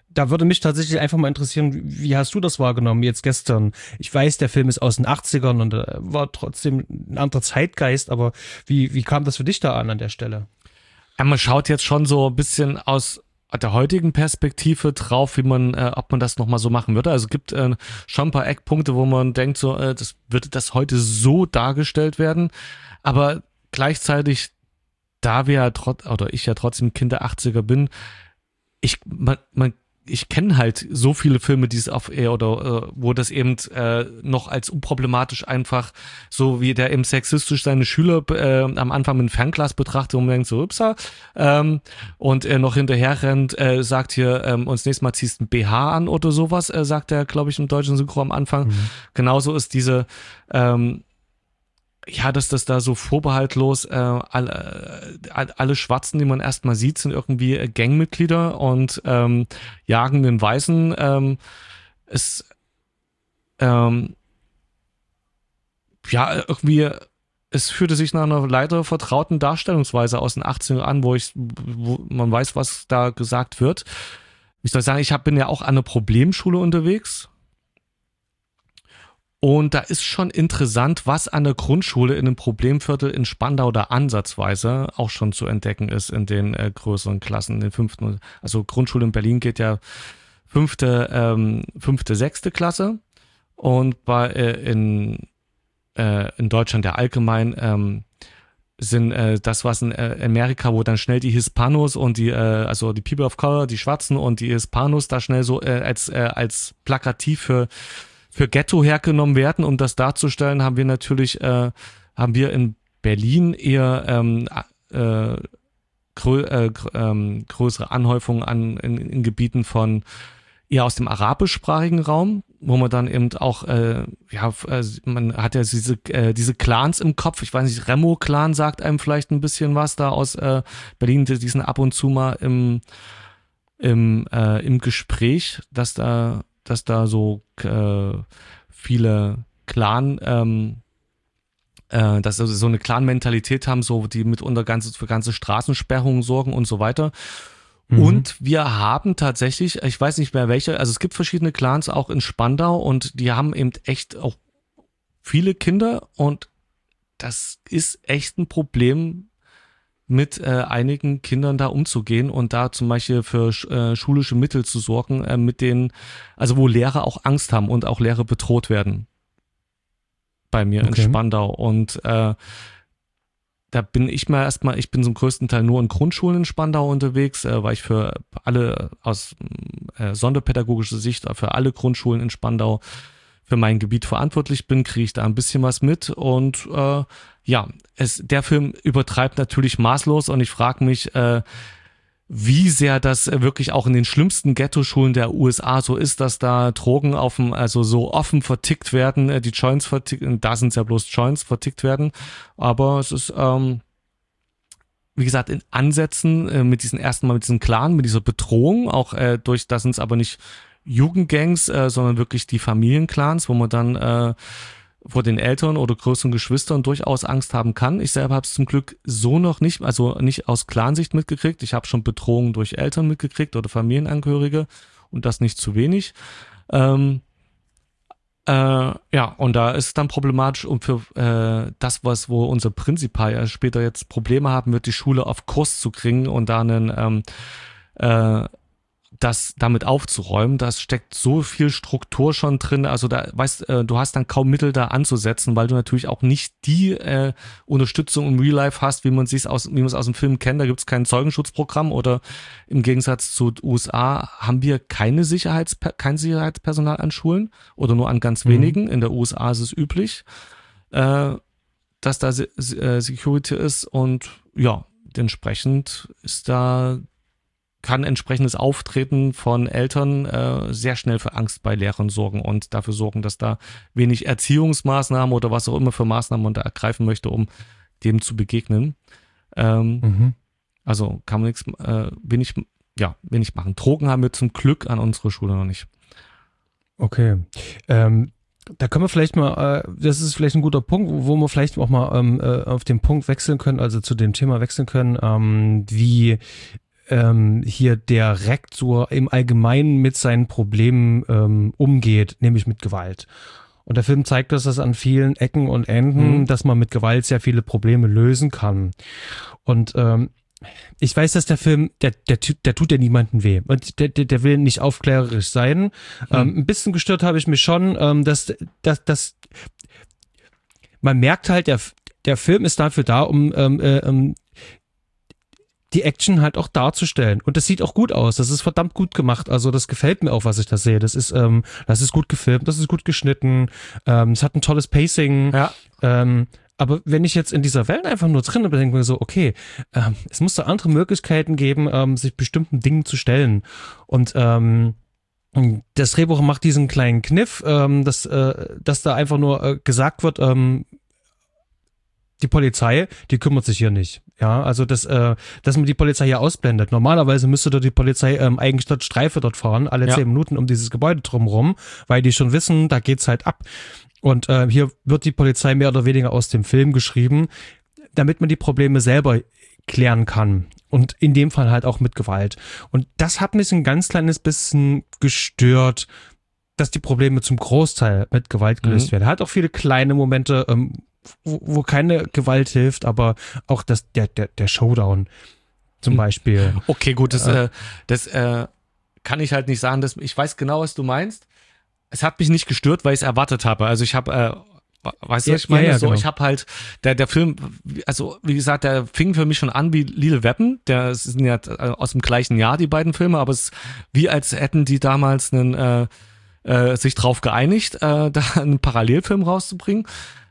A: da würde mich tatsächlich einfach mal interessieren, wie hast du das wahrgenommen jetzt gestern? Ich weiß, der Film ist aus den 80ern und war trotzdem ein anderer Zeitgeist, aber wie kam das für dich da an der Stelle?
B: Ja, man schaut jetzt schon so ein bisschen aus der heutigen Perspektive drauf, wie man, ob man das nochmal so machen würde. Also es gibt schon ein paar Eckpunkte, wo man denkt, so, würde das heute so dargestellt werden. Aber gleichzeitig, da wir ja ich ja trotzdem Kind der 80er bin, ich kenne halt so viele Filme, die es wo das eben noch als unproblematisch einfach, so wie der eben sexistisch seine Schüler am Anfang mit dem Fernglas betrachtet und denkt so, upsa, und er noch hinterher rennt, sagt hier, uns nächstes Mal ziehst ein BH an oder sowas, sagt er, glaube ich, im deutschen Synchro am Anfang. Genauso ist diese dass das da so vorbehaltlos alle Schwarzen, die man erstmal sieht, sind irgendwie Gangmitglieder und jagen den Weißen. Irgendwie, es fühlte sich nach einer leider vertrauten Darstellungsweise aus den 80ern an, wo man weiß, was da gesagt wird. Ich soll sagen, bin ja auch an einer Problemschule unterwegs. Und da ist schon interessant, was an der Grundschule in einem Problemviertel in Spandau da ansatzweise auch schon zu entdecken ist in den größeren Klassen, in den 5. Also Grundschule in Berlin geht ja 5., 6. Klasse und in Deutschland ja allgemein sind das, was in Amerika, wo dann schnell die Hispanos und also die People of Color, die Schwarzen und die Hispanos da schnell so als plakativ für Ghetto hergenommen werden, um das darzustellen, haben wir in Berlin eher größere Anhäufungen in Gebieten von eher aus dem arabischsprachigen Raum, wo man dann eben auch man hat ja diese Clans im Kopf. Ich weiß nicht, Remo-Clan sagt einem vielleicht ein bisschen was da aus Berlin. Die sind ab und zu mal im Gespräch, dass da so viele Clan, dass sie so eine Clan-Mentalität haben, so die mitunter für ganze Straßensperrungen sorgen und so weiter. Und wir haben tatsächlich, ich weiß nicht mehr welche, also es gibt verschiedene Clans auch in Spandau und die haben eben echt auch viele Kinder und das ist echt ein Problem, mit einigen Kindern da umzugehen und da zum Beispiel für schulische Mittel zu sorgen, mit denen, also wo Lehrer auch Angst haben und auch Lehrer bedroht werden. Bei mir in Spandau. Und da bin ich bin zum größten Teil nur in Grundschulen in Spandau unterwegs, weil ich für alle aus sonderpädagogischer Sicht, für alle Grundschulen in Spandau für mein Gebiet verantwortlich bin, kriege ich da ein bisschen was mit und der Film übertreibt natürlich maßlos und ich frage mich, wie sehr das wirklich auch in den schlimmsten Ghetto-Schulen der USA so ist, dass da Drogen also so offen vertickt werden, die Joints vertickt, da sind es ja bloß Joints vertickt werden, aber es ist, wie gesagt, in Ansätzen mit diesem Clan, mit dieser Bedrohung, auch da sind es aber nicht Jugendgangs, sondern wirklich die Familienclans, wo man dann vor den Eltern oder größeren Geschwistern durchaus Angst haben kann. Ich selber habe es zum Glück so noch nicht, also nicht aus Clansicht mitgekriegt. Ich habe schon Bedrohungen durch Eltern mitgekriegt oder Familienangehörige und das nicht zu wenig. Und da ist es dann problematisch und für das, wo unser Prinzipal ja später jetzt Probleme haben wird, die Schule auf Kurs zu kriegen und da das damit aufzuräumen, das steckt so viel Struktur schon drin, also du hast dann kaum Mittel da anzusetzen, weil du natürlich auch nicht die Unterstützung im Real Life hast, wie man es aus dem Film kennt, da gibt es kein Zeugenschutzprogramm oder im Gegensatz zu den USA haben wir kein Sicherheitspersonal an Schulen oder nur an ganz wenigen, in der USA ist es üblich, dass da Security ist und ja, entsprechend kann entsprechendes Auftreten von Eltern sehr schnell für Angst bei Lehrern sorgen und dafür sorgen, dass da wenig Erziehungsmaßnahmen oder was auch immer für Maßnahmen man da ergreifen möchte, um dem zu begegnen. Also kann man wenig machen. Drogen haben wir zum Glück an unserer Schule noch nicht.
A: Okay. Da können wir vielleicht mal, das ist vielleicht ein guter Punkt, wo wir vielleicht auch mal auf den Punkt wechseln können, also zu dem Thema wechseln können, wie hier der Rektor im Allgemeinen mit seinen Problemen umgeht, nämlich mit Gewalt. Und der Film zeigt uns das an vielen Ecken und Enden, dass man mit Gewalt sehr viele Probleme lösen kann. Und ich weiß, dass der Film, der tut ja niemandem weh. Und der will nicht aufklärerisch sein. Ein bisschen gestört habe ich mich schon, dass man merkt halt, der Film ist dafür da, um die Action halt auch darzustellen. Und das sieht auch gut aus. Das ist verdammt gut gemacht. Also das gefällt mir auch, was ich da sehe. Das ist gut gefilmt, das ist gut geschnitten. Es hat ein tolles Pacing.
B: Ja.
A: Aber wenn ich jetzt in dieser Welt einfach nur drin bin, denke ich mir so, okay, es muss da andere Möglichkeiten geben, sich bestimmten Dingen zu stellen. Und das Drehbuch macht diesen kleinen Kniff, dass da einfach nur gesagt wird, die Polizei, die kümmert sich hier nicht. Ja, also dass man die Polizei hier ausblendet. Normalerweise müsste da die Polizei eigentlich dort Streife dort fahren, alle 10 Minuten um dieses Gebäude drumherum, weil die schon wissen, da geht's halt ab. Und hier wird die Polizei mehr oder weniger aus dem Film geschrieben, damit man die Probleme selber klären kann. Und in dem Fall halt auch mit Gewalt. Und das hat mich ein ganz kleines bisschen gestört, dass die Probleme zum Großteil mit Gewalt gelöst werden. Hat auch viele kleine Momente, wo keine Gewalt hilft, aber auch der Showdown zum Beispiel.
B: Okay, gut, das kann ich halt nicht sagen. Ich weiß genau, was du meinst. Es hat mich nicht gestört, weil ich es erwartet habe. Also ich habe, weißt du, was ich meine?
A: Ja, genau.
B: Ich habe halt, der Film, also wie gesagt, der fing für mich schon an wie Lethal Weapon. Der sind ja aus dem gleichen Jahr, die beiden Filme, aber es ist wie als hätten die damals sich drauf geeinigt, da einen Parallelfilm rauszubringen.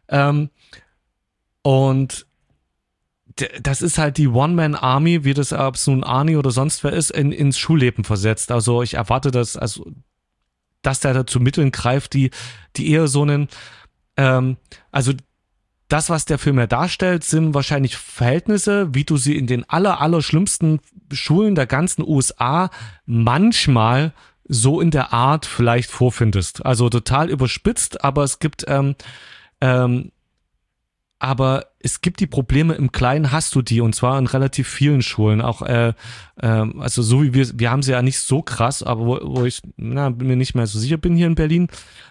B: Und das ist halt die One-Man-Army, wie das, ob es nun Arnie oder sonst wer ist, ins Schulleben versetzt. Also ich erwarte das, also dass der da zu Mitteln greift, die eher so einen, also das, was der Film ja darstellt, sind wahrscheinlich Verhältnisse, wie du sie in den aller schlimmsten Schulen der ganzen USA manchmal so in der Art vielleicht vorfindest. Also total überspitzt, aber es gibt die Probleme im Kleinen, hast du die, und zwar in relativ vielen Schulen. Auch, also so wie wir haben sie ja nicht so krass, aber wo ich mir nicht mehr so sicher bin hier in Berlin.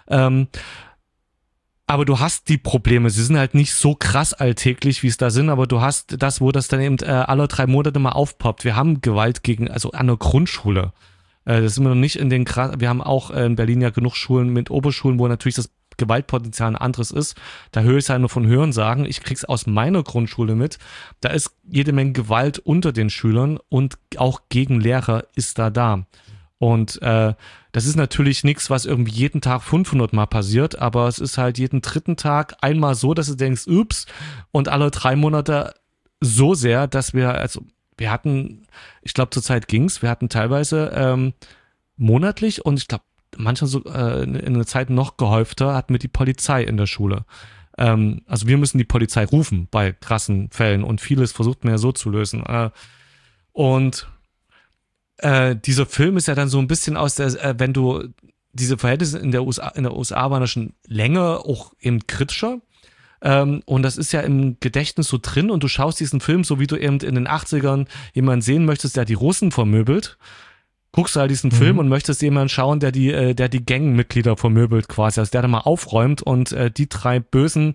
B: Aber du hast die Probleme, sie sind halt nicht so krass alltäglich, wie es da sind, aber du hast das, wo das dann eben alle 3 Monate mal aufpoppt. Wir haben Gewalt also an der Grundschule. Das sind wir noch nicht in den wir haben auch in Berlin ja genug Schulen mit Oberschulen, wo natürlich das Gewaltpotenzial ein anderes ist. Da höre ich es halt nur von Hörensagen. Ich krieg's aus meiner Grundschule mit. Da ist jede Menge Gewalt unter den Schülern und auch gegen Lehrer ist da. Und das ist natürlich nichts, was irgendwie jeden Tag 500 Mal passiert, aber es ist halt jeden 3. Tag einmal so, dass du denkst, ups, und alle 3 Monate so sehr, dass wir hatten, ich glaube zur Zeit ging's, wir hatten teilweise monatlich und ich glaube manchmal so in einer Zeit noch gehäufter hatten wir die Polizei in der Schule. Also wir müssen die Polizei rufen bei krassen Fällen und vieles versucht man ja so zu lösen. Und dieser Film ist ja dann so ein bisschen aus der, wenn du diese Verhältnisse in der USA waren ja schon länger auch eben kritischer. Und das ist ja im Gedächtnis so drin und du schaust diesen Film, so wie du eben in den 80ern jemanden sehen möchtest, der die Russen vermöbelt. Guckst du halt diesen Film und möchtest jemanden schauen, der die Gangmitglieder vermöbelt quasi, also der da mal aufräumt und die 3 Bösen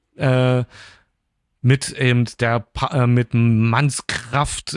B: mit eben mit Mannskraft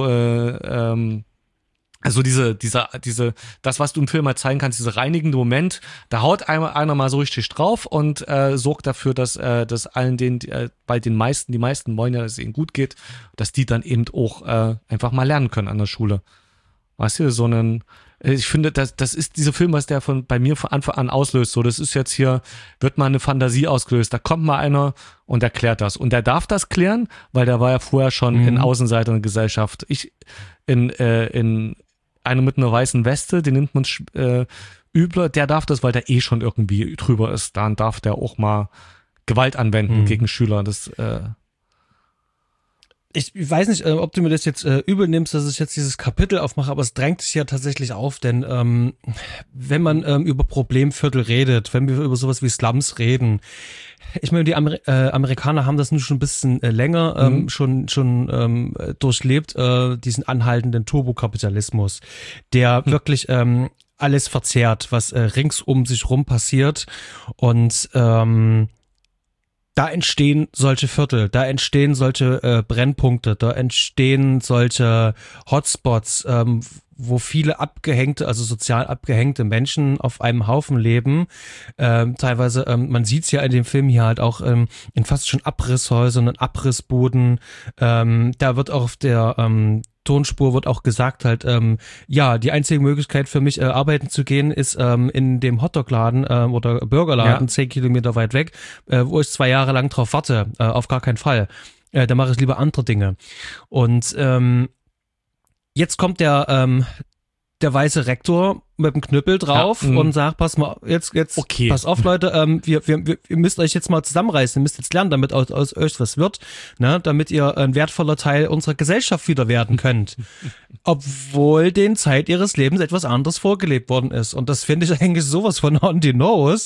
B: also das, was du im Film mal zeigen kannst, dieser reinigende Moment, da haut einer mal so richtig drauf und sorgt dafür, dass allen denen, bei die meisten wollen ja, dass es ihnen gut geht, dass die dann eben auch einfach mal lernen können an der Schule. Weißt du, ich finde, das ist dieser Film, was der bei mir von Anfang an auslöst. So, das ist jetzt hier, wird mal eine Fantasie ausgelöst. Da kommt mal einer und erklärt das. Und der darf das klären, weil der war ja vorher schon in Außenseiter der Gesellschaft. In einer mit einer weißen Weste, den nimmt man übler, der darf das, weil der schon irgendwie drüber ist. Dann darf der auch mal Gewalt anwenden gegen Schüler. Das
A: Ich weiß nicht, ob du mir das jetzt übel nimmst, dass ich jetzt dieses Kapitel aufmache, aber es drängt sich ja tatsächlich auf, denn wenn man über Problemviertel redet, wenn wir über sowas wie Slums reden, ich meine, die Amerikaner haben das nun schon ein bisschen länger schon durchlebt, diesen anhaltenden Turbokapitalismus, der wirklich alles verzehrt, was rings um sich rum passiert und da entstehen solche Viertel, da entstehen solche Brennpunkte, da entstehen solche Hotspots, wo viele abgehängte, also sozial abgehängte Menschen auf einem Haufen leben. Teilweise, man sieht es ja in dem Film hier halt auch in fast schon Abrisshäusern und Abrissbuden. Da wird auch auf der Tonspur wird auch gesagt halt, ja, die einzige Möglichkeit für mich arbeiten zu gehen ist in dem Hotdog-Laden oder Burgerladen 10 Kilometer weit weg, wo ich 2 Jahre lang drauf warte, auf gar keinen Fall. Da mache ich lieber andere Dinge. Und jetzt kommt der weiße Rektor mit dem Knüppel drauf und sagt, pass mal, jetzt okay. Pass auf, Leute, ihr müsst euch jetzt mal zusammenreißen, ihr müsst jetzt lernen, damit aus euch was wird, ne, damit ihr ein wertvoller Teil unserer Gesellschaft wieder werden könnt. Obwohl denen Zeit ihres Lebens etwas anderes vorgelebt worden ist. Und das finde ich eigentlich sowas von on the nose.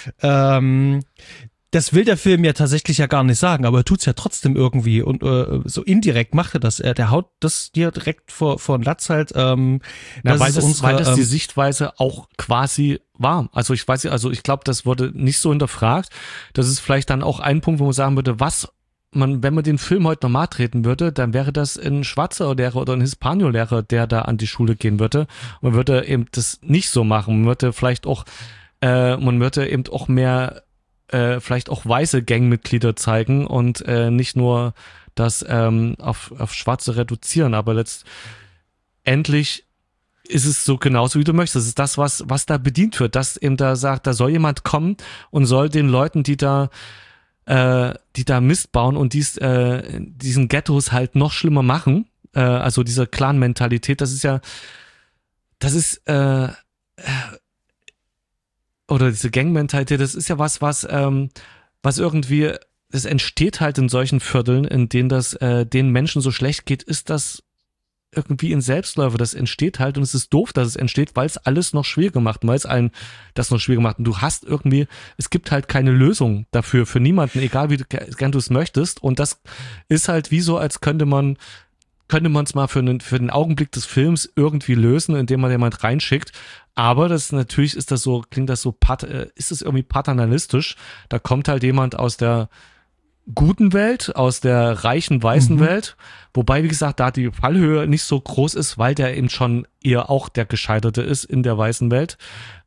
A: Das will der Film ja tatsächlich ja gar nicht sagen, aber er tut's ja trotzdem irgendwie und so indirekt macht er das. Der haut das dir direkt vor den Latz halt.
B: Weil das die Sichtweise auch quasi war. Also ich weiß, also ich glaube, das wurde nicht so hinterfragt. Das ist vielleicht dann auch ein Punkt, wo man sagen würde, wenn man den Film heute normal treten würde, dann wäre das ein schwarzer Lehrer oder ein Hispanio-Lehrer, der da an die Schule gehen würde. Man würde eben das nicht so machen. Man würde vielleicht auch, eben auch mehr vielleicht auch weiße Gangmitglieder zeigen und nicht nur das auf Schwarze reduzieren, aber letztendlich ist es so genauso, wie du möchtest. Das ist das, was da bedient wird, dass eben da sagt, da soll jemand kommen und soll den Leuten, die da Mist bauen und diesen Ghettos halt noch schlimmer machen, also diese Clan-Mentalität, oder diese Gang-Mentalität, das ist ja was irgendwie, es entsteht halt in solchen Vierteln, in denen das den Menschen so schlecht geht, ist das irgendwie in Selbstläufe, das entsteht halt und es ist doof, dass es entsteht, weil es alles noch schwieriger macht, weil es allen das noch schwieriger macht und du hast irgendwie, es gibt halt keine Lösung dafür, für niemanden, egal wie gern du es möchtest und das ist halt wie so, als könnte man es mal für den Augenblick des Films irgendwie lösen, indem man jemand reinschickt. Aber ist das so irgendwie paternalistisch. Da kommt halt jemand aus der guten Welt, aus der reichen weißen Welt. Wobei, wie gesagt, da die Fallhöhe nicht so groß ist, weil der eben schon eher auch der Gescheiterte ist in der weißen Welt.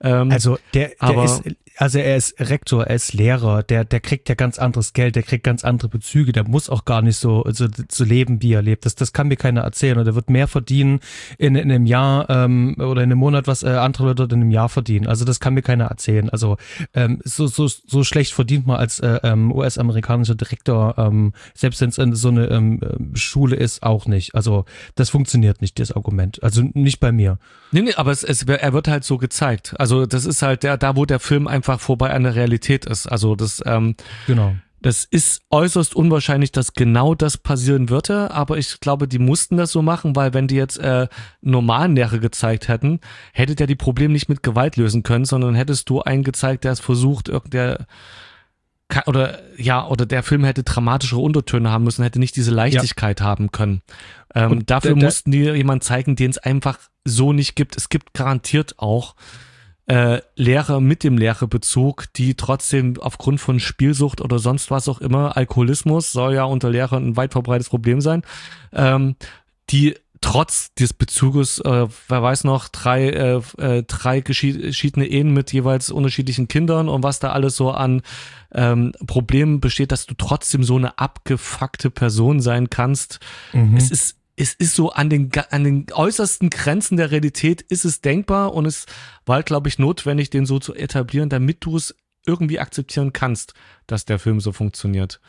A: Er ist Rektor, er ist Lehrer, der kriegt ja ganz anderes Geld, der kriegt ganz andere Bezüge, der muss auch gar nicht so leben, wie er lebt. Das kann mir keiner erzählen. Und er wird mehr verdienen in einem Jahr oder in einem Monat, was andere Leute in einem Jahr verdienen. Also das kann mir keiner erzählen. Also so schlecht verdient man als US-amerikanischer Direktor, selbst wenn es so eine Schule ist, auch nicht. Also das funktioniert nicht, das Argument. Also nicht bei mir.
B: Nee, aber er wird halt so gezeigt. Also das ist halt da wo der Film einfach vorbei an der Realität ist. Also
A: genau.
B: Das ist äußerst unwahrscheinlich, dass genau das passieren würde, aber ich glaube, die mussten das so machen, weil wenn die jetzt normalen Lehrer gezeigt hätten, hättet ihr die Probleme nicht mit Gewalt lösen können, sondern hättest du einen gezeigt, der es versucht, oder der Film hätte dramatischere Untertöne haben müssen, hätte nicht diese Leichtigkeit haben können. Dafür mussten die jemanden zeigen, den es einfach so nicht gibt. Es gibt garantiert auch Lehrer mit dem Lehrerbezug, die trotzdem aufgrund von Spielsucht oder sonst was auch immer, Alkoholismus soll ja unter Lehrern ein weit verbreitetes Problem sein, die trotz des Bezuges, wer weiß noch, drei geschiedene Ehen mit jeweils unterschiedlichen Kindern und was da alles so an Problemen besteht, dass du trotzdem so eine abgefuckte Person sein kannst. Es ist so an den äußersten Grenzen der Realität ist es denkbar und es war, glaube ich, notwendig, den so zu etablieren, damit du es irgendwie akzeptieren kannst, dass der Film so funktioniert.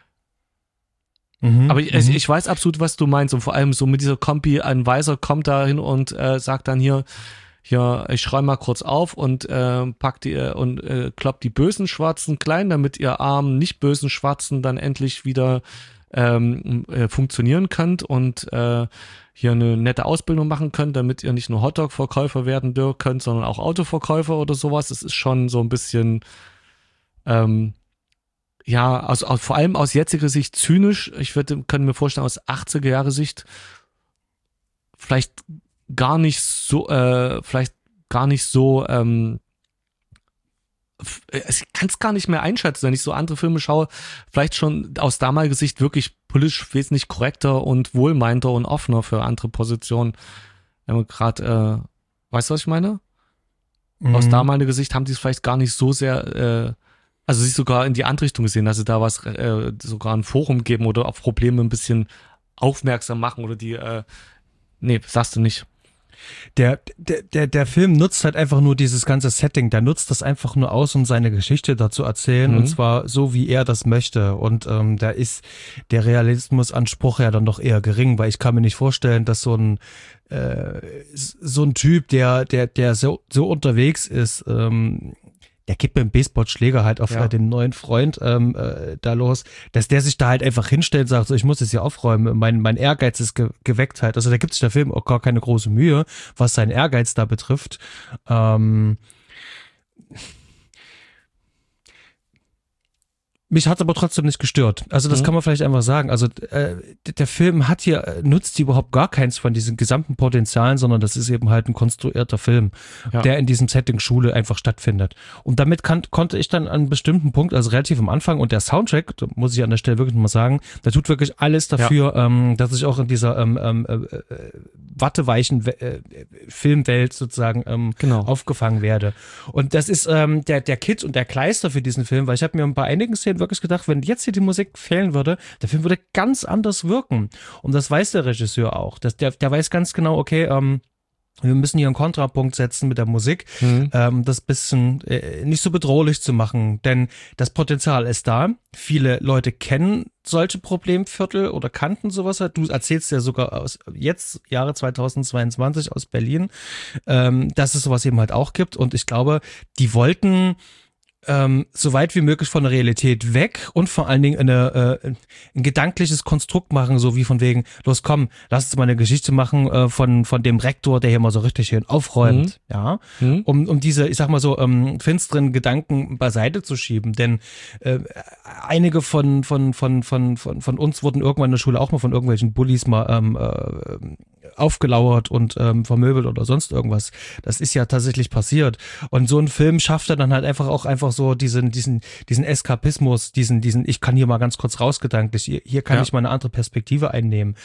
B: Aber ich weiß absolut, was du meinst und vor allem so mit dieser Kompi, ein Weißer kommt da hin und sagt dann hier, ich schreibe mal kurz auf und kloppt die bösen Schwarzen klein, damit ihr armen, nicht bösen Schwarzen dann endlich wieder funktionieren könnt und hier eine nette Ausbildung machen könnt, damit ihr nicht nur Hotdog-Verkäufer werden könnt, sondern auch Autoverkäufer oder sowas. Es ist schon so ein bisschen vor allem aus jetziger Sicht zynisch. Könnte mir vorstellen, aus 80er Jahre Sicht vielleicht gar nicht so, ich kann es gar nicht mehr einschätzen, wenn ich so andere Filme schaue, vielleicht schon aus damaliger Sicht wirklich politisch wesentlich korrekter und wohlmeinter und offener für andere Positionen. Wenn man gerade, weißt du, was ich meine? Aus damaliger Sicht haben die es vielleicht gar nicht so sehr, also sich sogar in die andere Richtung gesehen, dass sie da was, sogar ein Forum geben oder auf Probleme ein bisschen aufmerksam machen oder die, nee, sagst du nicht.
A: Der Film nutzt halt einfach nur dieses ganze Setting, der nutzt das einfach nur aus, um seine Geschichte da zu erzählen und zwar so, wie er das möchte und da ist der Realismusanspruch ja dann doch eher gering, weil ich kann mir nicht vorstellen, dass so ein Typ, der so unterwegs ist, der gibt mit dem Baseballschläger halt auf den neuen Freund da los, dass der sich da halt einfach hinstellt und sagt, so, ich muss jetzt hier aufräumen, mein Ehrgeiz ist geweckt halt. Also da gibt sich der Film auch gar keine große Mühe, was seinen Ehrgeiz da betrifft. Mich hat es aber trotzdem nicht gestört. Also das kann man vielleicht einfach sagen. Also der Film nutzt überhaupt gar keins von diesen gesamten Potenzialen, sondern das ist eben halt ein konstruierter Film, der in diesem Setting Schule einfach stattfindet. Und damit konnte ich dann an einem bestimmten Punkt, also relativ am Anfang, und der Soundtrack, da muss ich an der Stelle wirklich mal sagen, der tut wirklich alles dafür, dass ich auch in dieser watteweichen Filmwelt sozusagen aufgefangen werde. Und das ist der Kit und der Kleister für diesen Film, weil ich habe mir bei einigen Szenen wirklich gedacht, wenn jetzt hier die Musik fehlen würde, der Film würde ganz anders wirken. Und das weiß der Regisseur auch. Der weiß ganz genau, okay, wir müssen hier einen Kontrapunkt setzen mit der Musik, das bisschen nicht so bedrohlich zu machen, denn das Potenzial ist da. Viele Leute kennen solche Problemviertel oder kannten sowas. Du erzählst ja sogar aus jetzt, Jahre 2022 aus Berlin, dass es sowas eben halt auch gibt und ich glaube, die wollten so weit wie möglich von der Realität weg und vor allen Dingen ein gedankliches Konstrukt machen, so wie von wegen, los komm, lass uns mal eine Geschichte machen von dem Rektor, der hier mal so richtig schön aufräumt, um diese, ich sag mal so, finsteren Gedanken beiseite zu schieben, denn einige von uns wurden irgendwann in der Schule auch mal von irgendwelchen Bullies mal aufgelauert und vermöbelt oder sonst irgendwas. Das ist ja tatsächlich passiert. Und so ein Film schafft er dann halt einfach so diesen Eskapismus, diesen, ich kann hier mal ganz kurz raus gedanklich, hier kann ich mal eine andere Perspektive einnehmen.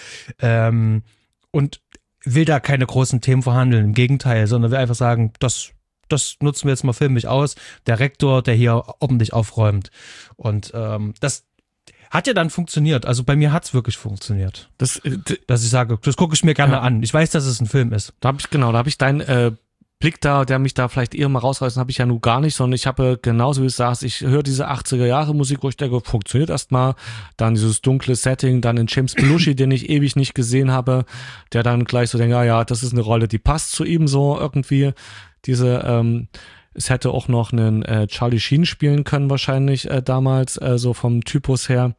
A: Und will da keine großen Themen verhandeln, im Gegenteil, sondern will einfach sagen, das nutzen wir jetzt mal filmisch aus. Der Rektor, der hier ordentlich aufräumt. Und das hat ja dann funktioniert. Also bei mir hat es wirklich funktioniert. Dass ich sage, das gucke ich mir gerne an. Ich weiß, dass es ein Film ist.
B: Da habe ich deinen Blick da, der mich da vielleicht eher mal rausreißt, habe ich ja nur gar nicht, sondern ich habe genauso wie du sagst, ich höre diese 80er Jahre Musik, wo ich denke, funktioniert erstmal, dann dieses dunkle Setting, dann den James Belushi, den ich ewig nicht gesehen habe, der dann gleich so denkt, ja, das ist eine Rolle, die passt zu ihm so irgendwie, es hätte auch noch einen Charlie Sheen spielen können wahrscheinlich damals, so vom Typus her.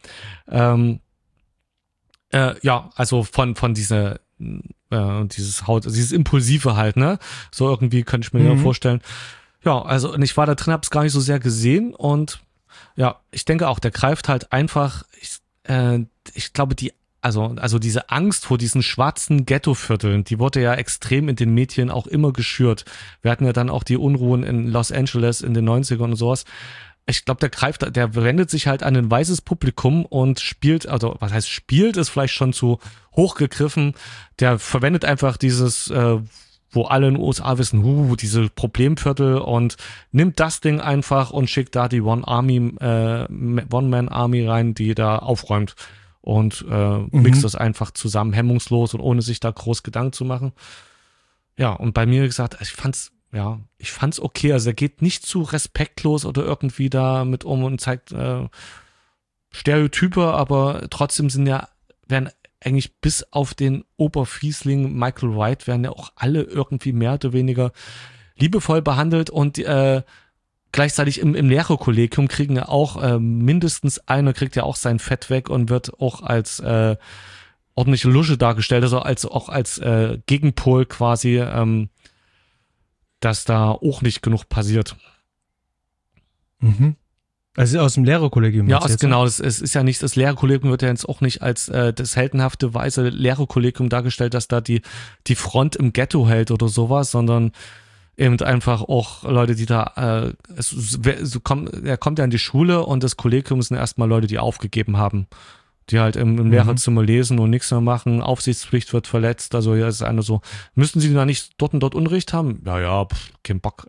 B: Also von dieser dieses Impulsive halt, ne? So irgendwie könnte ich mir ja vorstellen. Ja, also und ich war da drin, hab's gar nicht so sehr gesehen und ja, ich denke auch, der greift halt einfach, ich glaube, also diese Angst vor diesen schwarzen Ghettovierteln, die wurde ja extrem in den Medien auch immer geschürt. Wir hatten ja dann auch die Unruhen in Los Angeles in den 90ern und sowas. Ich glaube, der wendet sich halt an ein weißes Publikum und spielt, also was heißt spielt, ist vielleicht schon zu hochgegriffen. Der verwendet einfach dieses, wo alle in den USA wissen, diese Problemviertel und nimmt das Ding einfach und schickt da die One-Man-Army rein, die da aufräumt und mixt das einfach zusammen, hemmungslos und ohne sich da groß Gedanken zu machen. Ja, und bei mir gesagt, ich fand's okay. Also er geht nicht zu respektlos oder irgendwie da mit um und zeigt Stereotype, aber trotzdem werden eigentlich bis auf den Oberfiesling Michael Wright werden ja auch alle irgendwie mehr oder weniger liebevoll behandelt und gleichzeitig im Lehrerkollegium kriegen ja auch mindestens einer kriegt ja auch sein Fett weg und wird auch als ordentliche Lusche dargestellt, also auch als Gegenpol quasi, dass da auch nicht genug passiert.
A: Mhm. Also aus dem Lehrerkollegium.
B: Ja, genau. Es ist ja nicht, das Lehrerkollegium wird ja jetzt auch nicht als das heldenhafte weiße Lehrerkollegium dargestellt, dass da die Front im Ghetto hält oder sowas, sondern eben einfach auch Leute, die da, er kommt ja in die Schule und das Kollegium sind erstmal Leute, die aufgegeben haben, die halt im Lehrerzimmer lesen und nichts mehr machen, Aufsichtspflicht wird verletzt, also ja, ist einer so, müssen sie da nicht dort und dort Unterricht haben? Ja, kein Bock.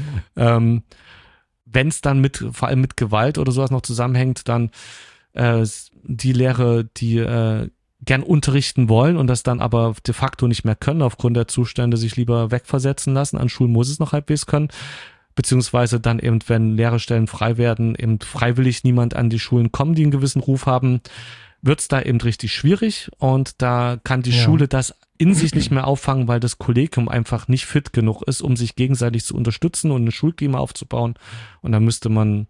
B: Wenn es dann vor allem mit Gewalt oder sowas noch zusammenhängt, dann die Lehrer, die gern unterrichten wollen und das dann aber de facto nicht mehr können, aufgrund der Zustände sich lieber wegversetzen lassen. An Schulen muss es noch halbwegs können. Beziehungsweise dann eben, wenn Lehrerstellen frei werden, eben freiwillig niemand an die Schulen kommen, die einen gewissen Ruf haben, wird es da eben richtig schwierig und da kann die Schule das in sich nicht mehr auffangen, weil das Kollegium einfach nicht fit genug ist, um sich gegenseitig zu unterstützen und ein Schulklima aufzubauen. Und da müsste man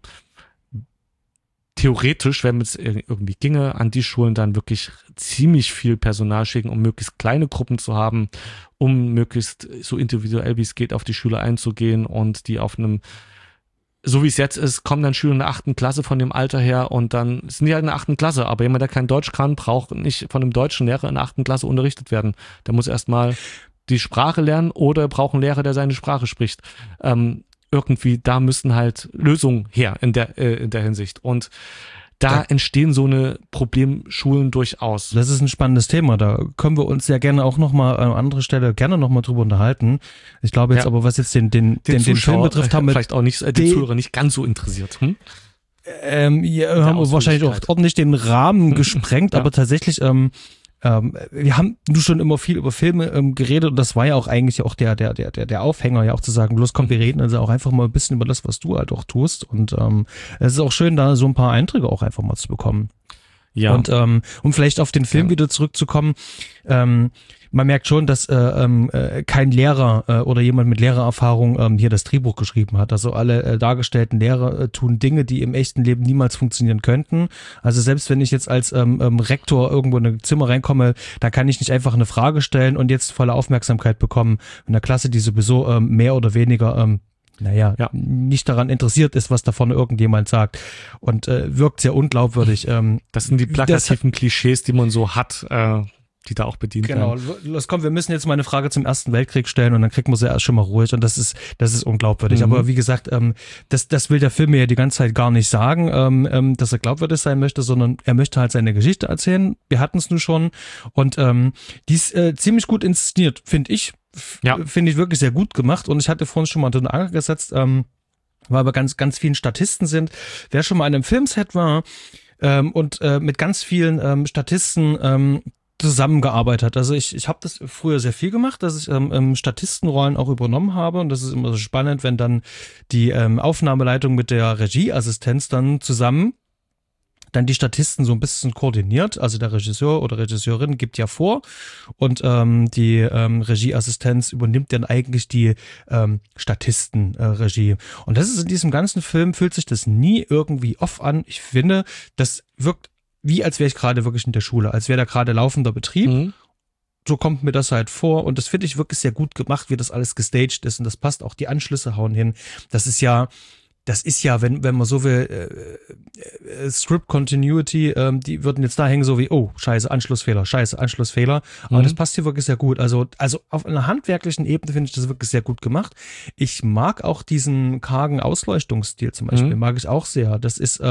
B: theoretisch, wenn es irgendwie ginge, an die Schulen dann wirklich ziemlich viel Personal schicken, um möglichst kleine Gruppen zu haben, um möglichst so individuell wie es geht auf die Schüler einzugehen und die auf einem, so wie es jetzt ist, kommen dann Schüler in der 8. Klasse von dem Alter her und dann sind die halt in der 8. Klasse, aber jemand, der kein Deutsch kann, braucht nicht von einem deutschen Lehrer in der 8. Klasse unterrichtet werden. Der muss erstmal die Sprache lernen oder braucht einen Lehrer, der seine Sprache spricht. Irgendwie, da müssen halt Lösungen her in der Hinsicht. Und da entstehen so eine Problemschulen durchaus.
A: Das ist ein spannendes Thema. Da können wir uns ja gerne auch nochmal an anderer Stelle gerne nochmal drüber unterhalten. Ich glaube jetzt aber, was jetzt den Film betrifft, haben wir
B: vielleicht auch nicht die Zuhörer nicht ganz so interessiert.
A: Haben wir wahrscheinlich auch ordentlich den Rahmen gesprengt, aber tatsächlich wir haben nur schon immer viel über Filme geredet und das war ja auch eigentlich auch der Aufhänger, ja auch zu sagen, bloß komm, wir reden also auch einfach mal ein bisschen über das, was du halt auch tust und es ist auch schön, da so ein paar Eindrücke auch einfach mal zu bekommen. Ja. Und um vielleicht auf den Film wieder zurückzukommen, man merkt schon, dass kein Lehrer oder jemand mit Lehrererfahrung hier das Drehbuch geschrieben hat. Also alle dargestellten Lehrer tun Dinge, die im echten Leben niemals funktionieren könnten. Also selbst wenn ich jetzt als Rektor irgendwo in ein Zimmer reinkomme, da kann ich nicht einfach eine Frage stellen und jetzt volle Aufmerksamkeit bekommen in der Klasse, die sowieso mehr oder weniger nicht daran interessiert ist, was da vorne irgendjemand sagt und wirkt sehr unglaubwürdig.
B: Das sind die plakativen Klischees, die man so hat, die da auch bedient werden.
A: Genau, los komm, wir müssen jetzt mal eine Frage zum Ersten Weltkrieg stellen und dann kriegt man sie erst schon mal ruhig und das ist unglaubwürdig. Aber wie gesagt, das will der Film mir ja die ganze Zeit gar nicht sagen, dass er glaubwürdig sein möchte, sondern er möchte halt seine Geschichte erzählen. Wir hatten es nun schon und die ist ziemlich gut inszeniert, finde ich. Finde ich wirklich sehr gut gemacht und ich hatte vorhin schon mal den Anker gesetzt, weil wir ganz, ganz vielen Statisten sind. Wer schon mal in einem Filmset war und mit ganz vielen Statisten zusammengearbeitet hat. Also ich habe das früher sehr viel gemacht, dass ich Statistenrollen auch übernommen habe und das ist immer so spannend, wenn dann die Aufnahmeleitung mit der Regieassistenz dann zusammen dann die Statisten so ein bisschen koordiniert, also der Regisseur oder Regisseurin gibt ja vor und die Regieassistenz übernimmt dann eigentlich die Statistenregie. Und das ist in diesem ganzen Film, fühlt sich das nie irgendwie off an. Ich finde, das wirkt wie als wäre ich gerade wirklich in der Schule, als wäre da gerade laufender Betrieb. So kommt mir das halt vor und das finde ich wirklich sehr gut gemacht, wie das alles gestaged ist und das passt auch, die Anschlüsse hauen hin. Das ist ja, wenn man so will, Script Continuity, die würden jetzt da hängen so wie, oh, scheiße, Anschlussfehler. Aber das passt hier wirklich sehr gut. Also auf einer handwerklichen Ebene finde ich das wirklich sehr gut gemacht. Ich mag auch diesen kargen Ausleuchtungsstil zum Beispiel, mag ich auch sehr. Das ist,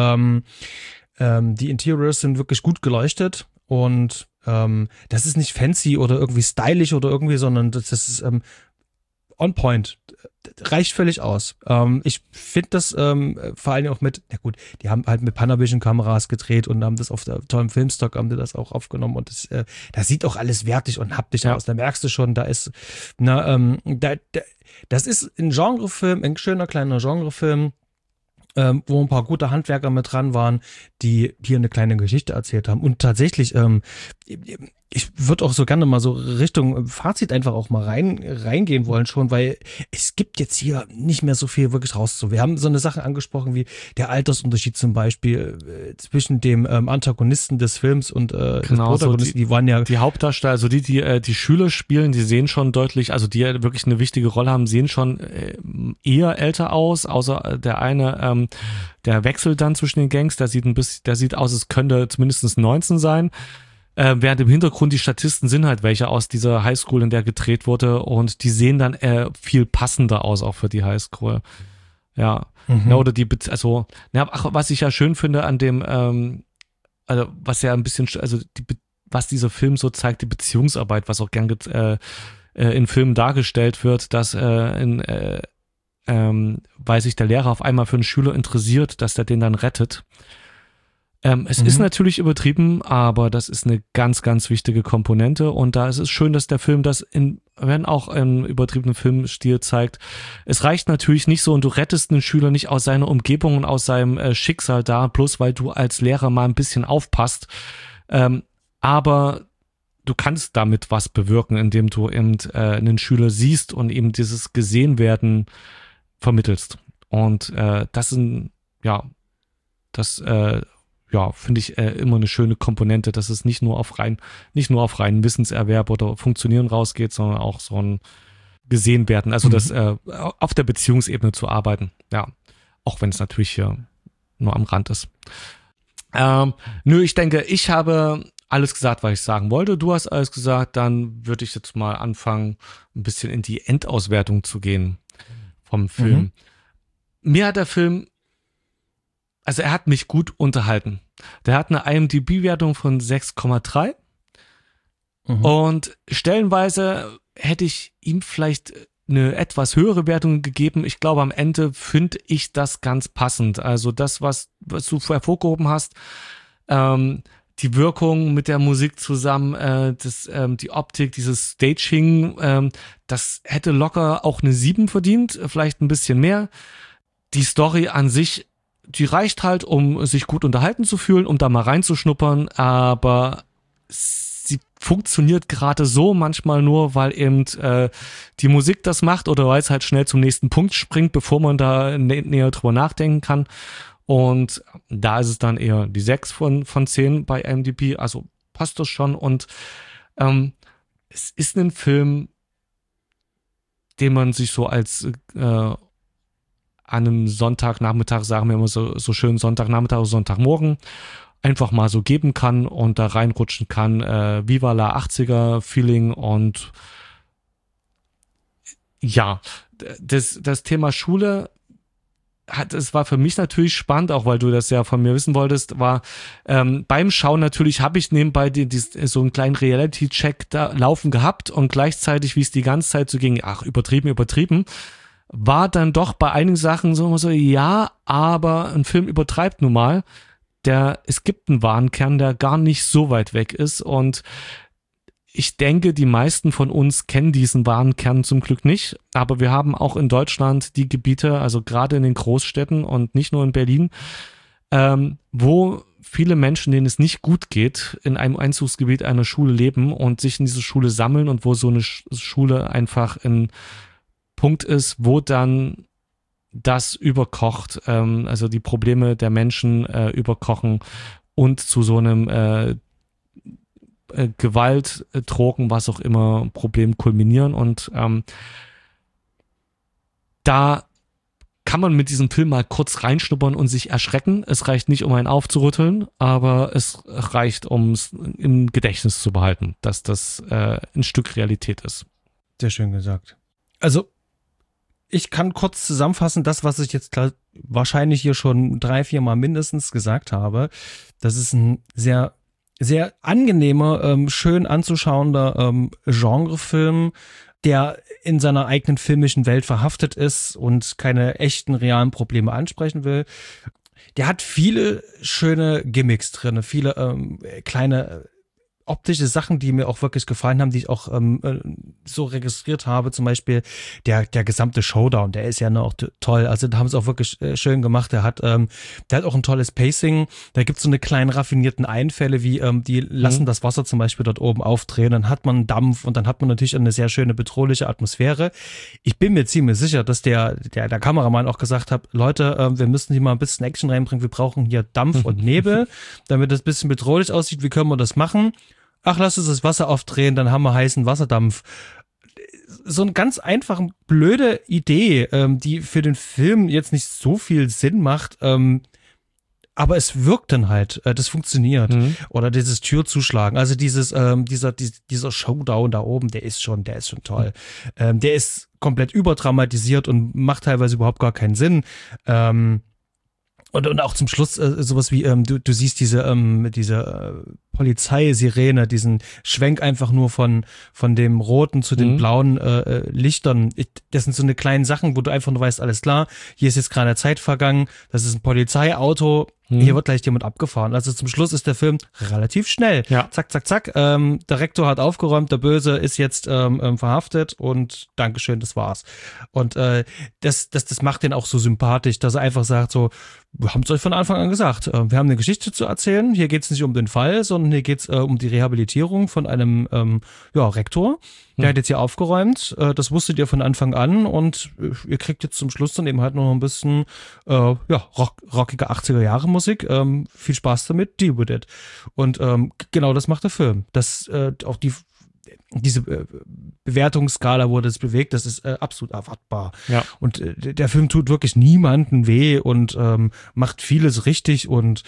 A: die Interiors sind wirklich gut geleuchtet und das ist nicht fancy oder irgendwie stylisch oder irgendwie, sondern das ist on point. Reicht völlig aus. Ich finde das vor allem auch mit, na gut, die haben halt mit Panavision-Kameras gedreht und haben das auf der tollen Filmstock, haben die das auch aufgenommen und das sieht auch alles wertig und haptisch aus. Da merkst du schon, da ist, das ist ein Genrefilm, ein schöner kleiner Genrefilm, wo ein paar gute Handwerker mit dran waren, die hier eine kleine Geschichte erzählt haben. Und tatsächlich, ich würde auch so gerne mal so Richtung Fazit einfach auch mal reingehen wollen schon, weil es gibt jetzt hier nicht mehr so viel wirklich rauszuholen. Wir haben so eine Sache angesprochen wie der Altersunterschied zum Beispiel zwischen dem Antagonisten des Films und des Protagonisten.
B: Die waren ja die Hauptdarsteller, also die Schüler spielen, die sehen schon deutlich, also die ja wirklich eine wichtige Rolle haben, sehen schon eher älter aus, außer der eine, der wechselt dann zwischen den Gangs, der sieht aus, es könnte zumindest 19 sein. Während im Hintergrund die Statisten sind halt welche aus dieser Highschool, in der gedreht wurde, und die sehen dann viel passender aus, auch für die Highschool. Ja. Ja, oder was ich ja schön finde an dem, also was ja ein bisschen, was dieser Film so zeigt, die Beziehungsarbeit, was auch gern in Filmen dargestellt wird, dass weil sich der Lehrer auf einmal für einen Schüler interessiert, dass der den dann rettet. Es ist natürlich übertrieben, aber das ist eine ganz, ganz wichtige Komponente, und da ist es schön, dass der Film das wenn auch im übertriebenen Filmstil zeigt. Es reicht natürlich nicht so, und du rettest einen Schüler nicht aus seiner Umgebung und aus seinem Schicksal da, bloß weil du als Lehrer mal ein bisschen aufpasst. Aber du kannst damit was bewirken, indem du eben einen Schüler siehst und eben dieses Gesehenwerden vermittelst. Und finde ich immer eine schöne Komponente, dass es nicht nur auf reinen Wissenserwerb oder Funktionieren rausgeht, sondern auch so ein gesehen werden, also das auf der Beziehungsebene zu arbeiten. Ja, auch wenn es natürlich hier nur am Rand ist. Ich denke, ich habe alles gesagt, was ich sagen wollte. Du hast alles gesagt, dann würde ich jetzt mal anfangen, ein bisschen in die Endauswertung zu gehen vom Film. Mir hat der Film, also er hat mich gut unterhalten. Der hat eine IMDb-Wertung von 6,3 und stellenweise hätte ich ihm vielleicht eine etwas höhere Wertung gegeben. Ich glaube, am Ende finde ich das ganz passend. Also das, was du hervorgehoben hast, die Wirkung mit der Musik zusammen, die Optik, dieses Staging, das hätte locker auch eine 7 verdient, vielleicht ein bisschen mehr. Die Story an sich, die reicht halt, um sich gut unterhalten zu fühlen, um da mal reinzuschnuppern, aber sie funktioniert gerade so manchmal nur, weil eben die Musik das macht oder weil es halt schnell zum nächsten Punkt springt, bevor man da näher drüber nachdenken kann. Und da ist es dann eher die 6 von 10 bei IMDb, also passt das schon. Und es ist ein Film, den man sich so als an einem Sonntagnachmittag, sagen wir immer so schön Sonntagnachmittag oder Sonntagmorgen, einfach mal so geben kann und da reinrutschen kann. Viva la 80er Feeling. Und ja, das Thema Schule es war für mich natürlich spannend, auch weil du das ja von mir wissen wolltest, war beim Schauen natürlich habe ich nebenbei so einen kleinen Reality-Check da laufen gehabt, und gleichzeitig, wie es die ganze Zeit so ging, übertrieben, war dann doch bei einigen Sachen so, ja, aber ein Film übertreibt nun mal. Es gibt einen wahren Kern, der gar nicht so weit weg ist, und ich denke, die meisten von uns kennen diesen wahren Kern zum Glück nicht, aber wir haben auch in Deutschland die Gebiete, also gerade in den Großstädten und nicht nur in Berlin, wo viele Menschen, denen es nicht gut geht, in einem Einzugsgebiet einer Schule leben und sich in diese Schule sammeln, und wo so eine Schule einfach ein Punkt ist, wo dann das überkocht, also die Probleme der Menschen überkochen und zu so einem Gewalt, Drogen, was auch immer, Problem kulminieren. Und da kann man mit diesem Film mal kurz reinschnuppern und sich erschrecken. Es reicht nicht, um einen aufzurütteln, aber es reicht, um es im Gedächtnis zu behalten, dass das ein Stück Realität ist.
A: Sehr schön gesagt. Also ich kann kurz zusammenfassen, das, was ich jetzt wahrscheinlich hier schon 3-4 Mal mindestens gesagt habe. Das ist ein sehr, sehr angenehmer, schön anzuschauender Genrefilm, der in seiner eigenen filmischen Welt verhaftet ist und keine echten, realen Probleme ansprechen will. Der hat viele schöne Gimmicks drin, viele kleine optische Sachen, die mir auch wirklich gefallen haben, die ich auch so registriert habe, zum Beispiel der gesamte Showdown, der ist ja noch toll, also da haben sie auch wirklich schön gemacht, der hat auch ein tolles Pacing, da gibt es so eine kleinen raffinierten Einfälle, wie die lassen das Wasser zum Beispiel dort oben aufdrehen, dann hat man Dampf und dann hat man natürlich eine sehr schöne bedrohliche Atmosphäre. Ich bin mir ziemlich sicher, dass der Kameramann auch gesagt hat, Leute, wir müssen hier mal ein bisschen Action reinbringen, wir brauchen hier Dampf und Nebel, damit das ein bisschen bedrohlich aussieht, wie können wir das machen? Ach, lass uns das Wasser aufdrehen, dann haben wir heißen Wasserdampf. So eine ganz einfache, blöde Idee, die für den Film jetzt nicht so viel Sinn macht, aber es wirkt dann halt, das funktioniert. Oder dieses Türzuschlagen, also dieser Showdown da oben, der ist schon toll. Der ist komplett überdramatisiert und macht teilweise überhaupt gar keinen Sinn. Und auch zum Schluss sowas wie, du siehst diese Polizeisirene, diesen Schwenk einfach nur von dem roten zu den blauen Lichtern. Das sind so eine kleinen Sachen, wo du einfach nur weißt, alles klar, hier ist jetzt gerade Zeit vergangen, das ist ein Polizeiauto, hier wird gleich jemand abgefahren. Also zum Schluss ist der Film relativ schnell. Ja. Zack, zack, zack. Der Rektor hat aufgeräumt, der Böse ist jetzt verhaftet und Dankeschön, das war's. Und das macht den auch so sympathisch, dass er einfach sagt so, wir haben es euch von Anfang an gesagt, wir haben eine Geschichte zu erzählen, hier geht es nicht um den Fall, sondern hier geht es um die Rehabilitierung von einem Rektor. Der hat jetzt hier aufgeräumt, das wusstet ihr von Anfang an und ihr kriegt jetzt zum Schluss dann eben halt noch ein bisschen rockige 80er-Jahre-Musik. Viel Spaß damit, deal with it. Und genau das macht der Film. Das auch diese Bewertungsskala, wo das bewegt, das ist absolut erwartbar. Ja. Und der Film tut wirklich niemanden weh und macht vieles richtig und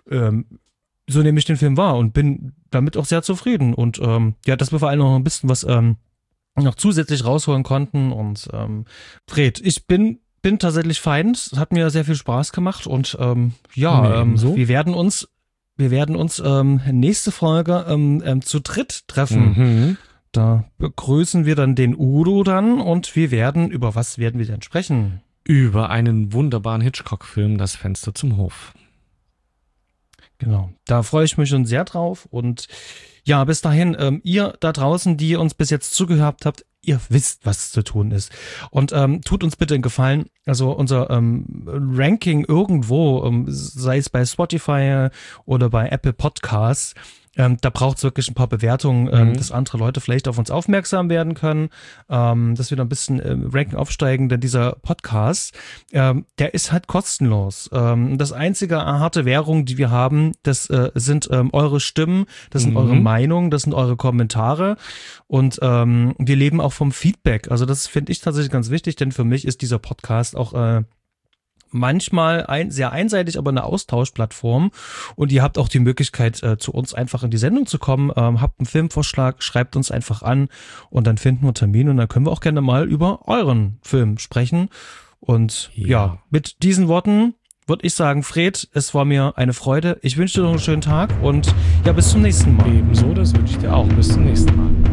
A: so nehme ich den Film wahr und bin damit auch sehr zufrieden. Und dass wir vor allem noch ein bisschen was noch zusätzlich rausholen konnten. Und Fred, ich bin tatsächlich fein. Es hat mir sehr viel Spaß gemacht und wir werden uns nächste Folge zu dritt treffen. Da begrüßen wir dann den Udo dann und über was werden wir denn sprechen?
B: Über einen wunderbaren Hitchcock-Film, Das Fenster zum Hof.
A: Genau, da freue ich mich schon sehr drauf und ja, bis dahin, ihr da draußen, die uns bis jetzt zugehört habt, ihr wisst, was zu tun ist. Und tut uns bitte einen Gefallen, also unser Ranking irgendwo, sei es bei Spotify oder bei Apple Podcasts, da braucht es wirklich ein paar Bewertungen, dass andere Leute vielleicht auf uns aufmerksam werden können, dass wir da ein bisschen Ranking aufsteigen, denn dieser Podcast, der ist halt kostenlos. Das einzige harte Währung, die wir haben, das sind eure Stimmen, das sind eure Meinungen, das sind eure Kommentare und wir leben auch vom Feedback. Also das finde ich tatsächlich ganz wichtig, denn für mich ist dieser Podcast auch manchmal sehr einseitig, aber eine Austauschplattform und ihr habt auch die Möglichkeit, zu uns einfach in die Sendung zu kommen, habt einen Filmvorschlag, schreibt uns einfach an und dann finden wir einen Termin und dann können wir auch gerne mal über euren Film sprechen und ja mit diesen Worten würde ich sagen, Fred, es war mir eine Freude, ich wünsche dir noch einen schönen Tag und ja, bis zum nächsten Mal.
B: Ebenso, das wünsche ich dir auch, bis zum nächsten Mal.